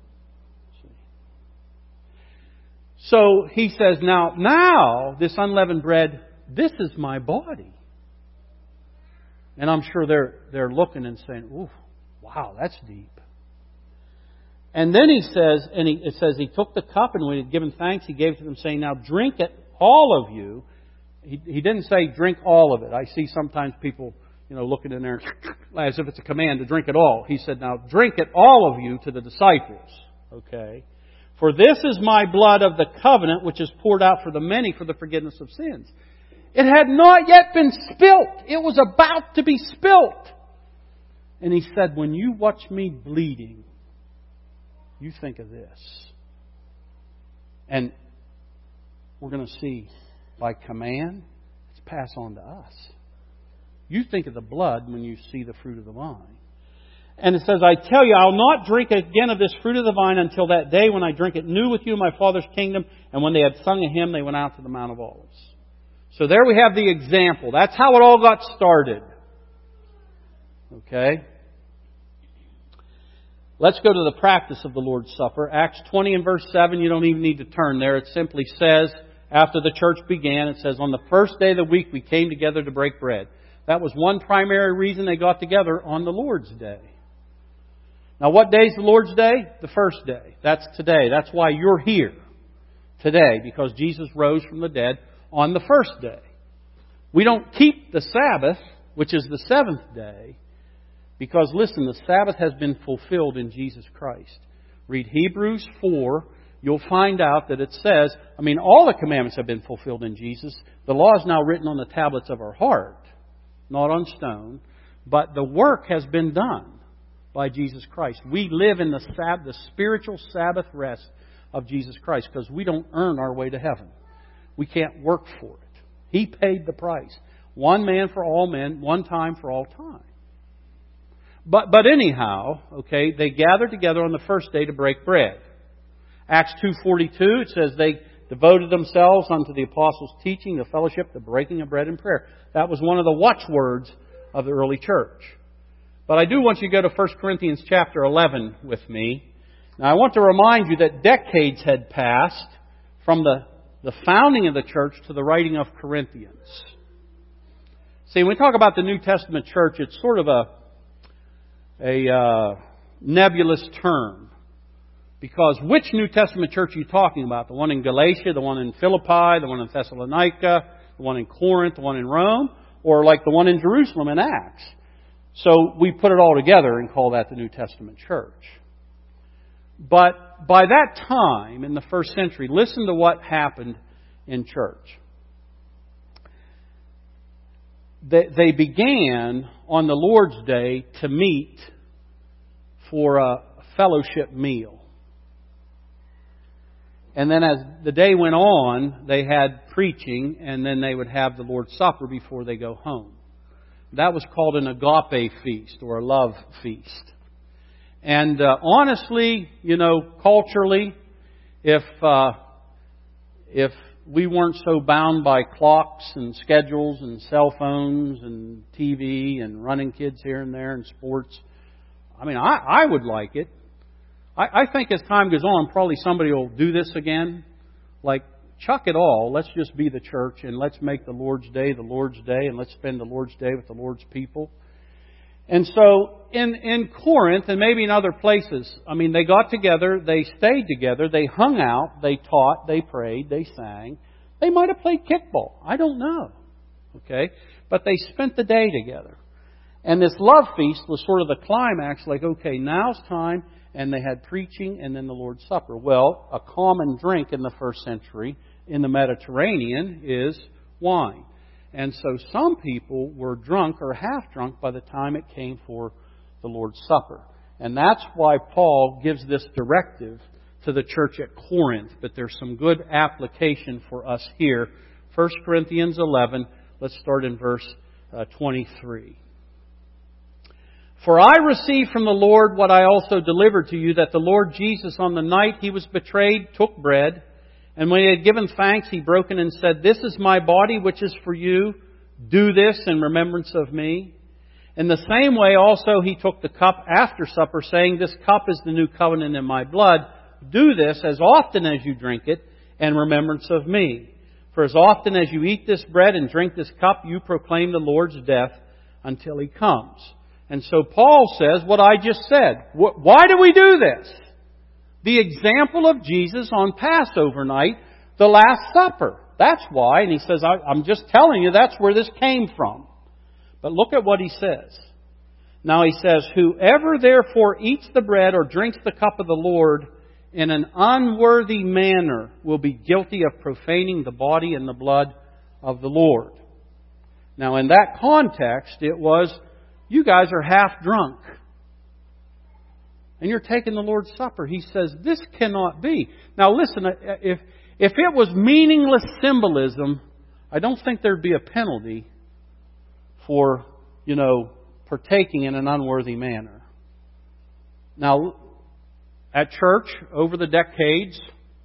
So He says, now, this unleavened bread, this is my body. And I'm sure they're looking and saying, "Ooh, wow, that's deep." And then He says, it says He took the cup, and when He had given thanks, He gave it to them, saying, "Now drink it, all of you." He didn't say drink all of it. I see sometimes people, looking in there as if it's a command to drink it all. He said, "Now drink it, all of you," to the disciples. Okay? "For this is my blood of the covenant, which is poured out for the many for the forgiveness of sins." It had not yet been spilt. It was about to be spilt. And He said, when you watch me bleeding, you think of this. And we're going to see, by command, it's passed on to us. You think of the blood when you see the fruit of the vine. And it says, "I tell you, I'll not drink again of this fruit of the vine until that day when I drink it new with you in my Father's kingdom." And when they had sung a hymn, they went out to the Mount of Olives. So there we have the example. That's how it all got started. Okay? Let's go to the practice of the Lord's Supper. Acts 20 and verse 7, you don't even need to turn there. It simply says, after the church began, it says, "On the first day of the week we came together to break bread." That was one primary reason they got together, on the Lord's Day. Now, what day is the Lord's Day? The first day. That's today. That's why you're here today, because Jesus rose from the dead on the first day. We don't keep the Sabbath, which is the seventh day, because, listen, the Sabbath has been fulfilled in Jesus Christ. Read Hebrews 4. You'll find out that it says, all the commandments have been fulfilled in Jesus. The law is now written on the tablets of our heart, not on stone. But the work has been done. by Jesus Christ. We live in the spiritual Sabbath rest of Jesus Christ because we don't earn our way to heaven. We can't work for it. He paid the price. One man for all men, one time for all time. But anyhow, okay, they gathered together on the first day to break bread. Acts 2:42, it says they devoted themselves unto the apostles' teaching, the fellowship, the breaking of bread and prayer. That was one of the watchwords of the early church. But I do want you to go to 1 Corinthians chapter 11 with me. Now I want to remind you that decades had passed from the founding of the church to the writing of Corinthians. See, when we talk about the New Testament church, it's sort of a nebulous term. Because which New Testament church are you talking about? The one in Galatia, the one in Philippi, the one in Thessalonica, the one in Corinth, the one in Rome, or like the one in Jerusalem in Acts? So we put it all together and call that the New Testament church. But by that time, in the first century, listen to what happened in church. They began on the Lord's Day to meet for a fellowship meal. And then as the day went on, they had preaching, and then they would have the Lord's Supper before they go home. That was called an agape feast, or a love feast. And honestly, culturally, if we weren't so bound by clocks and schedules and cell phones and TV and running kids here and there and sports, I would like it. I think as time goes on, probably somebody will do this again. Like, chuck it all. Let's just be the church and let's make the Lord's Day, and let's spend the Lord's Day with the Lord's people. And so, in Corinth and maybe in other places, they got together, they stayed together, they hung out, they taught, they prayed, they sang. They might have played kickball. I don't know. Okay? But they spent the day together. And this love feast was sort of the climax, like, okay, now's time. And they had preaching and then the Lord's Supper. Well, a common drink in the first century in the Mediterranean is wine. And so some people were drunk or half drunk by the time it came for the Lord's Supper. And that's why Paul gives this directive to the church at Corinth. But there's some good application for us here. 1 Corinthians 11, let's start in verse 23. For I received from the Lord what I also delivered to you, that the Lord Jesus, on the night He was betrayed, took bread, and when He had given thanks, He broke it and said, This is my body, which is for you. Do this in remembrance of me. In the same way also He took the cup after supper, saying, This cup is the new covenant in my blood. Do this as often as you drink it in remembrance of me. For as often as you eat this bread and drink this cup, you proclaim the Lord's death until He comes. And so Paul says what I just said. Why do we do this? The example of Jesus on Passover night, the Last Supper. That's why. And he says, I'm just telling you that's where this came from. But look at what he says. Now he says, Whoever therefore eats the bread or drinks the cup of the Lord in an unworthy manner will be guilty of profaning the body and the blood of the Lord. Now in that context, it was, you guys are half drunk. And you're taking the Lord's Supper. He says, this cannot be. Now listen, if it was meaningless symbolism, I don't think there'd be a penalty for, partaking in an unworthy manner. Now, at church, over the decades,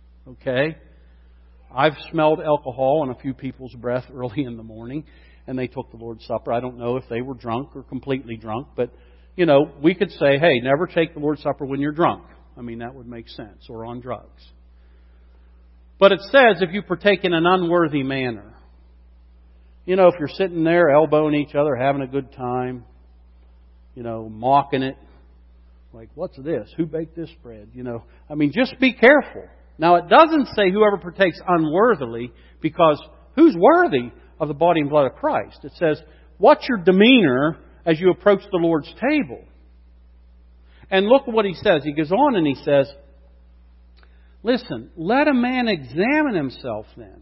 I've smelled alcohol on a few people's breath early in the morning, and they took the Lord's Supper. I don't know if they were drunk or completely drunk, but, we could say, hey, never take the Lord's Supper when you're drunk. That would make sense, or on drugs. But it says if you partake in an unworthy manner. If you're sitting there elbowing each other, having a good time, mocking it, like, what's this? Who baked this bread? Just be careful. Now, it doesn't say whoever partakes unworthily, because who's worthy of the body and blood of Christ? It says, what's your demeanor as you approach the Lord's table? And look at what he says. He goes on and he says, listen, let a man examine himself then.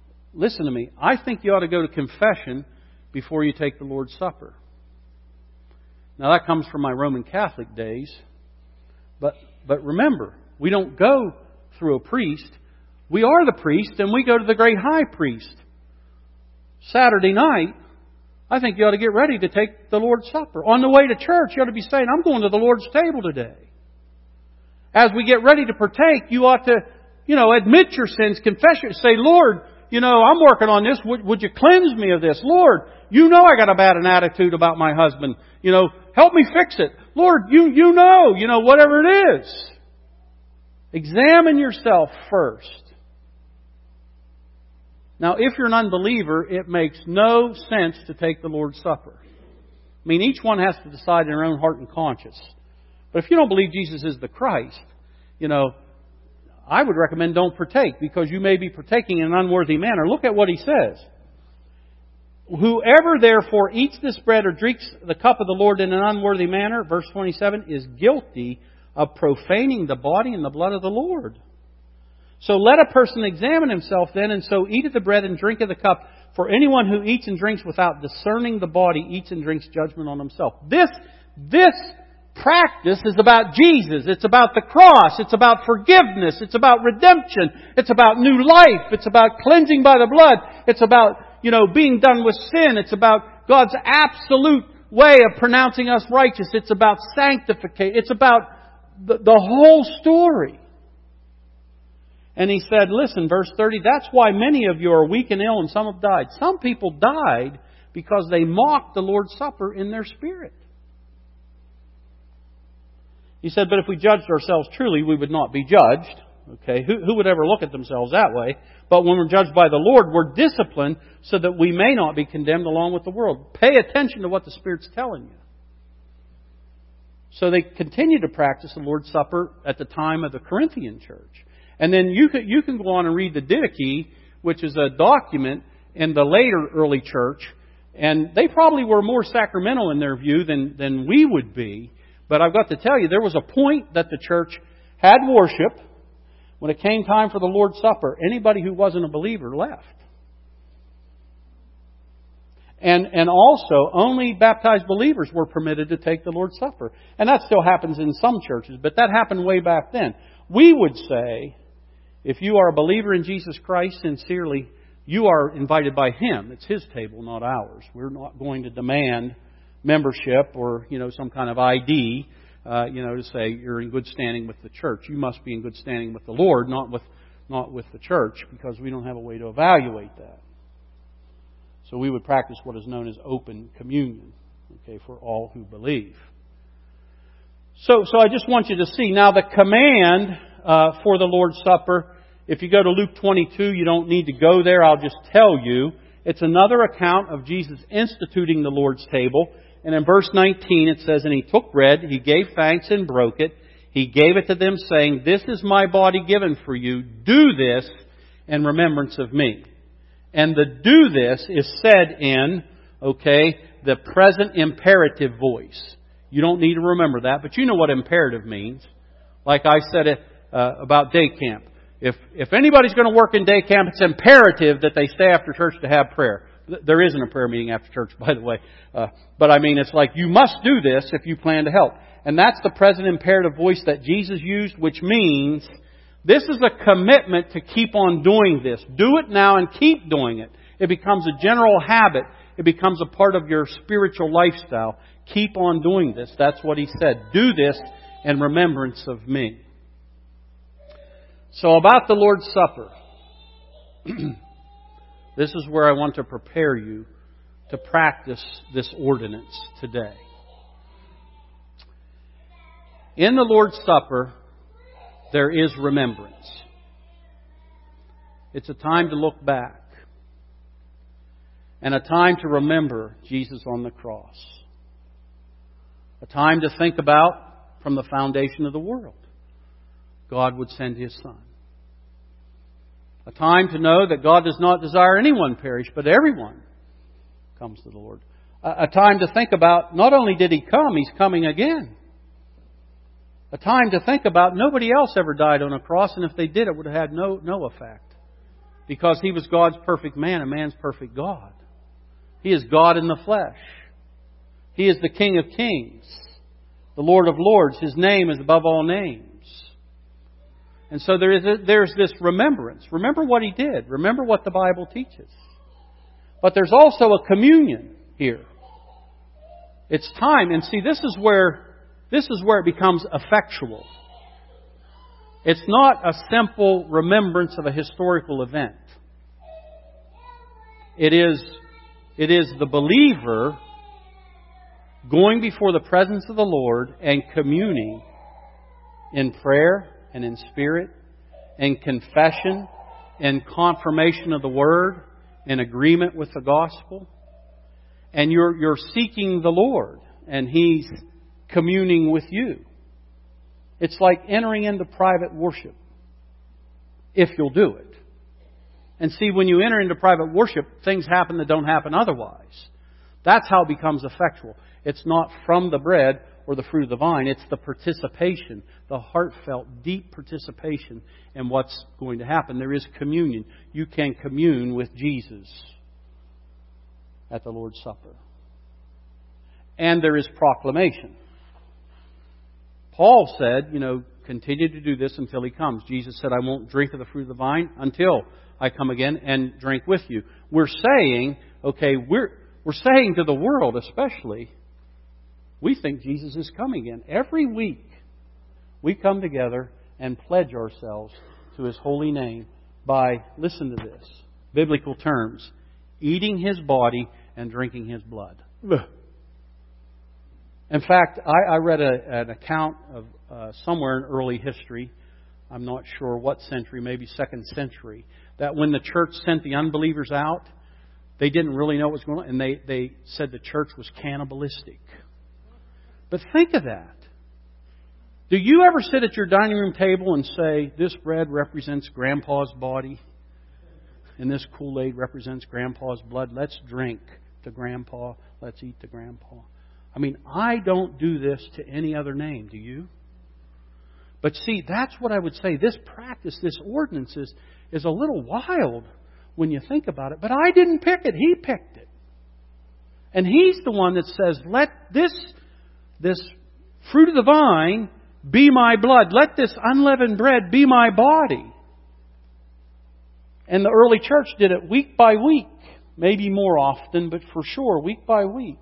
Listen to me. I think you ought to go to confession before you take the Lord's Supper. Now that comes from my Roman Catholic days. But remember, we don't go through a priest. We are the priest, and we go to the great high priest. Saturday night, I think you ought to get ready to take the Lord's Supper. On the way to church, you ought to be saying, I'm going to the Lord's table today. As we get ready to partake, you ought to, admit your sins, confess your, say, Lord, I'm working on this. Would you cleanse me of this? Lord, I got a bad attitude about my husband. Help me fix it. Lord, whatever it is. Examine yourself first. Now, if you're an unbeliever, it makes no sense to take the Lord's Supper. I mean, each one has to decide in their own heart and conscience. But if you don't believe Jesus is the Christ, I would recommend don't partake, because you may be partaking in an unworthy manner. Look at what he says. Whoever therefore eats this bread or drinks the cup of the Lord in an unworthy manner, verse 27, is guilty of profaning the body and the blood of the Lord. So let a person examine himself then, and so eat of the bread and drink of the cup. For anyone who eats and drinks without discerning the body eats and drinks judgment on himself. This practice is about Jesus. It's about the cross. It's about forgiveness. It's about redemption. It's about new life. It's about cleansing by the blood. It's about, being done with sin. It's about God's absolute way of pronouncing us righteous. It's about sanctification. It's about the whole story. And he said, listen, verse 30, that's why many of you are weak and ill and some have died. Some people died because they mocked the Lord's Supper in their spirit. He said, but if we judged ourselves truly, we would not be judged. Okay, who would ever look at themselves that way? But when we're judged by the Lord, we're disciplined so that we may not be condemned along with the world. Pay attention to what the Spirit's telling you. So they continue to practice the Lord's Supper at the time of the Corinthian church. And then you can go on and read the Didache, which is a document in the later early church. And they probably were more sacramental in their view than we would be. But I've got to tell you, there was a point that the church had worship. When it came time for the Lord's Supper, anybody who wasn't a believer left. And also, only baptized believers were permitted to take the Lord's Supper. And that still happens in some churches, but that happened way back then. We would say, if you are a believer in Jesus Christ sincerely, you are invited by Him. It's His table, not ours. We're not going to demand membership or, some kind of ID, to say you're in good standing with the church. You must be in good standing with the Lord, not with the church, because we don't have a way to evaluate that. So we would practice what is known as open communion, for all who believe. So I just want you to see now the command for the Lord's Supper. If you go to Luke 22, you don't need to go there. I'll just tell you. It's another account of Jesus instituting the Lord's table. And in verse 19 it says, and He took bread, He gave thanks and broke it. He gave it to them saying, this is my body given for you. Do this in remembrance of me. And the do this is said in, the present imperative voice. You don't need to remember that, but you know what imperative means. Like I said about day camp. If anybody's going to work in day camp, it's imperative that they stay after church to have prayer. There isn't a prayer meeting after church, by the way. But I mean, it's like you must do this if you plan to help. And that's the present imperative voice that Jesus used, which means this is a commitment to keep on doing this. Do it now and keep doing it. It becomes a general habit. It becomes a part of your spiritual lifestyle. Keep on doing this. That's what He said. Do this in remembrance of me. So about the Lord's Supper. This is where I want to prepare you to practice this ordinance today. In the Lord's Supper, there is remembrance. It's a time to look back. And a time to remember Jesus on the cross. A time to think about from the foundation of the world. God would send His Son. A time to know that God does not desire anyone perish, but everyone comes to the Lord. A time to think about, not only did He come, He's coming again. A time to think about, nobody else ever died on a cross, and if they did, it would have had no effect. Because He was God's perfect man and man's perfect God. He is God in the flesh. He is the King of Kings, the Lord of Lords. His name is above all names. And so there's this remembrance. Remember what He did. Remember what the Bible teaches. But there's also a communion here. It's time. And see, this is where it becomes effectual. It's not a simple remembrance of a historical event. It is the believer going before the presence of the Lord and communing in prayer and in spirit, in confession, in confirmation of the Word, in agreement with the gospel. And you're seeking the Lord, and He's communing with you. It's like entering into private worship, if you'll do it. And see, when you enter into private worship, things happen that don't happen otherwise. That's how it becomes effectual. It's not from the bread or the fruit of the vine. It's the participation, the heartfelt, deep participation in what's going to happen. There is communion. You can commune with Jesus at the Lord's Supper. And there is proclamation. Paul said, continue to do this until He comes. Jesus said, I won't drink of the fruit of the vine until I come again and drink with you. We're saying, we're saying to the world especially, we think Jesus is coming again. Every week we come together and pledge ourselves to His holy name by, listen to this, biblical terms, eating His body and drinking His blood. In fact, I read an account of somewhere in early history, I'm not sure what century, maybe 2nd century, that when the church sent the unbelievers out, they didn't really know what was going on, and they said the church was cannibalistic. But think of that. Do you ever sit at your dining room table and say, this bread represents Grandpa's body, and this Kool-Aid represents Grandpa's blood? Let's drink to Grandpa. Let's eat to Grandpa. I don't do this to any other name. Do you? But see, that's what I would say. This practice, this ordinance is a little wild when you think about it. But I didn't pick it. He picked it. And He's the one that says, let this fruit of the vine be my blood. Let this unleavened bread be my body. And the early church did it week by week. Maybe more often, but for sure, week by week.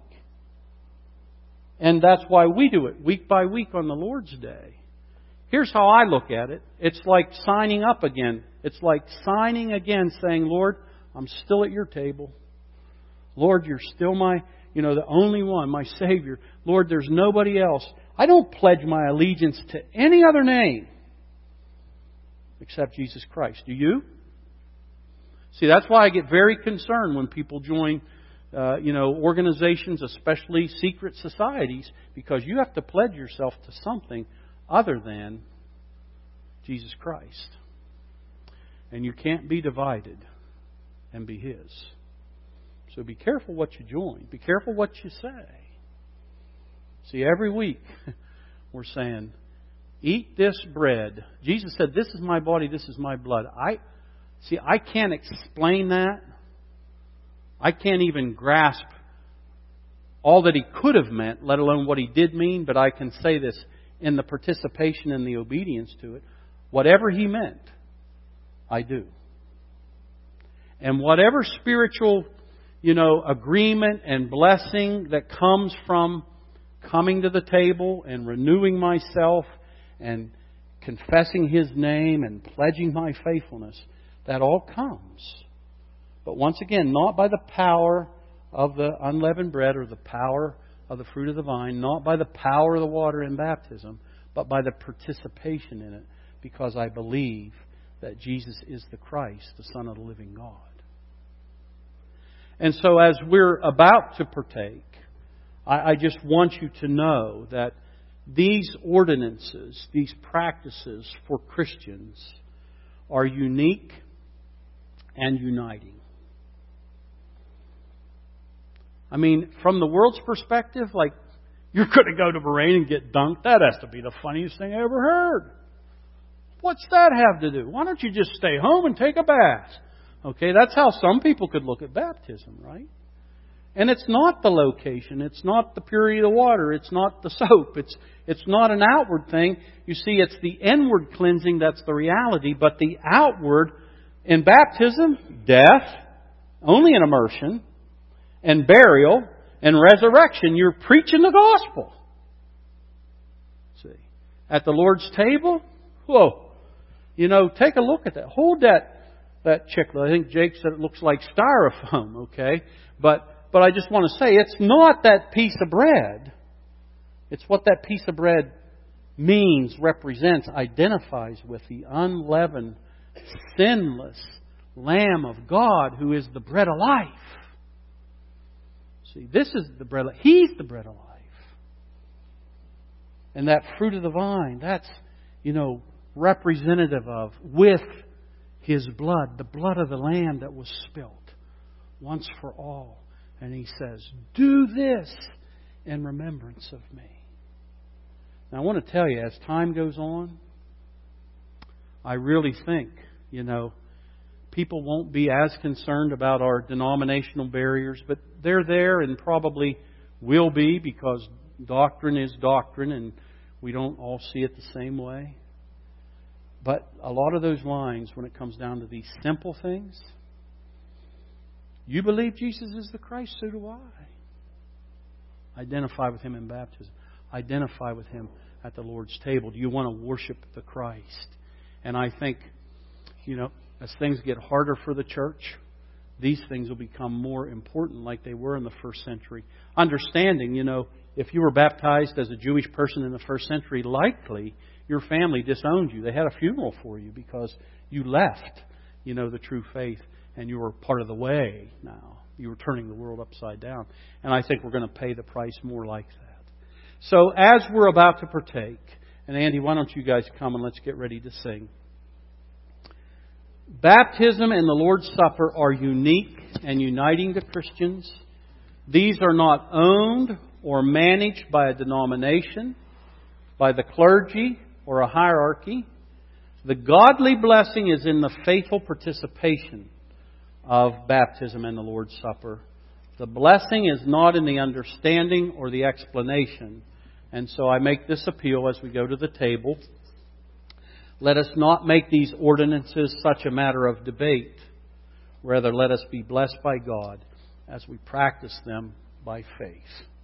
And that's why we do it week by week on the Lord's Day. Here's how I look at it. It's like signing up again. It's like signing again, saying, Lord, I'm still at your table. Lord, you're still the only one, my Savior. Lord, there's nobody else. I don't pledge my allegiance to any other name except Jesus Christ. Do you? See, that's why I get very concerned when people join organizations, especially secret societies, because you have to pledge yourself to something other than Jesus Christ. And you can't be divided and be His. So be careful what you join. Be careful what you say. See, every week we're saying, eat this bread. Jesus said, this is my body, this is my blood. I can't explain that. I can't even grasp all that He could have meant, let alone what He did mean, but I can say this in the participation and the obedience to it. Whatever He meant, I do. And whatever spiritual, agreement and blessing that comes from coming to the table and renewing myself and confessing His name and pledging my faithfulness, that all comes. But once again, not by the power of the unleavened bread or the power of the fruit of the vine, not by the power of the water in baptism, but by the participation in it, because I believe that Jesus is the Christ, the Son of the living God. And so as we're about to partake, I just want you to know that these ordinances, these practices for Christians are unique and uniting. From the world's perspective, you're going to go to Bahrain and get dunked. That has to be the funniest thing I ever heard. What's that have to do? Why don't you just stay home and take a bath? Okay, that's how some people could look at baptism, right? And it's not the location. It's not the purity of the water. It's not the soap. It's not an outward thing. You see, it's the inward cleansing that's the reality. But the outward, in baptism, death, only an immersion, and burial, and resurrection, you're preaching the gospel. See, at the Lord's table, whoa, take a look at that. Hold that chicklet. I think Jake said it looks like styrofoam. Okay, but I just want to say it's not that piece of bread. It's what that piece of bread means, represents, identifies with the unleavened, sinless Lamb of God who is the bread of life. See, this is the bread. He's the bread of life. And that fruit of the vine, that's, representative of, with His blood, the blood of the Lamb that was spilt once for all. And He says, do this in remembrance of me. Now I want to tell you, as time goes on, I really think, people won't be as concerned about our denominational barriers, but they're there and probably will be, because doctrine is doctrine and we don't all see it the same way. But a lot of those lines, when it comes down to these simple things, you believe Jesus is the Christ, so do I. Identify with Him in baptism. Identify with Him at the Lord's table. Do you want to worship the Christ? And I think, as things get harder for the church, these things will become more important like they were in the first century. Understanding, if you were baptized as a Jewish person in the first century, likely your family disowned you. They had a funeral for you because you left, the true faith, and you were part of the way now. You were turning the world upside down. And I think we're going to pay the price more like that. So as we're about to partake, and Andy, why don't you guys come and let's get ready to sing. Baptism and the Lord's Supper are unique and uniting to Christians. These are not owned or managed by a denomination, by the clergy, or a hierarchy. The godly blessing is in the faithful participation of baptism and the Lord's Supper. The blessing is not in the understanding or the explanation. And so I make this appeal as we go to the table. Let us not make these ordinances such a matter of debate. Rather, let us be blessed by God as we practice them by faith.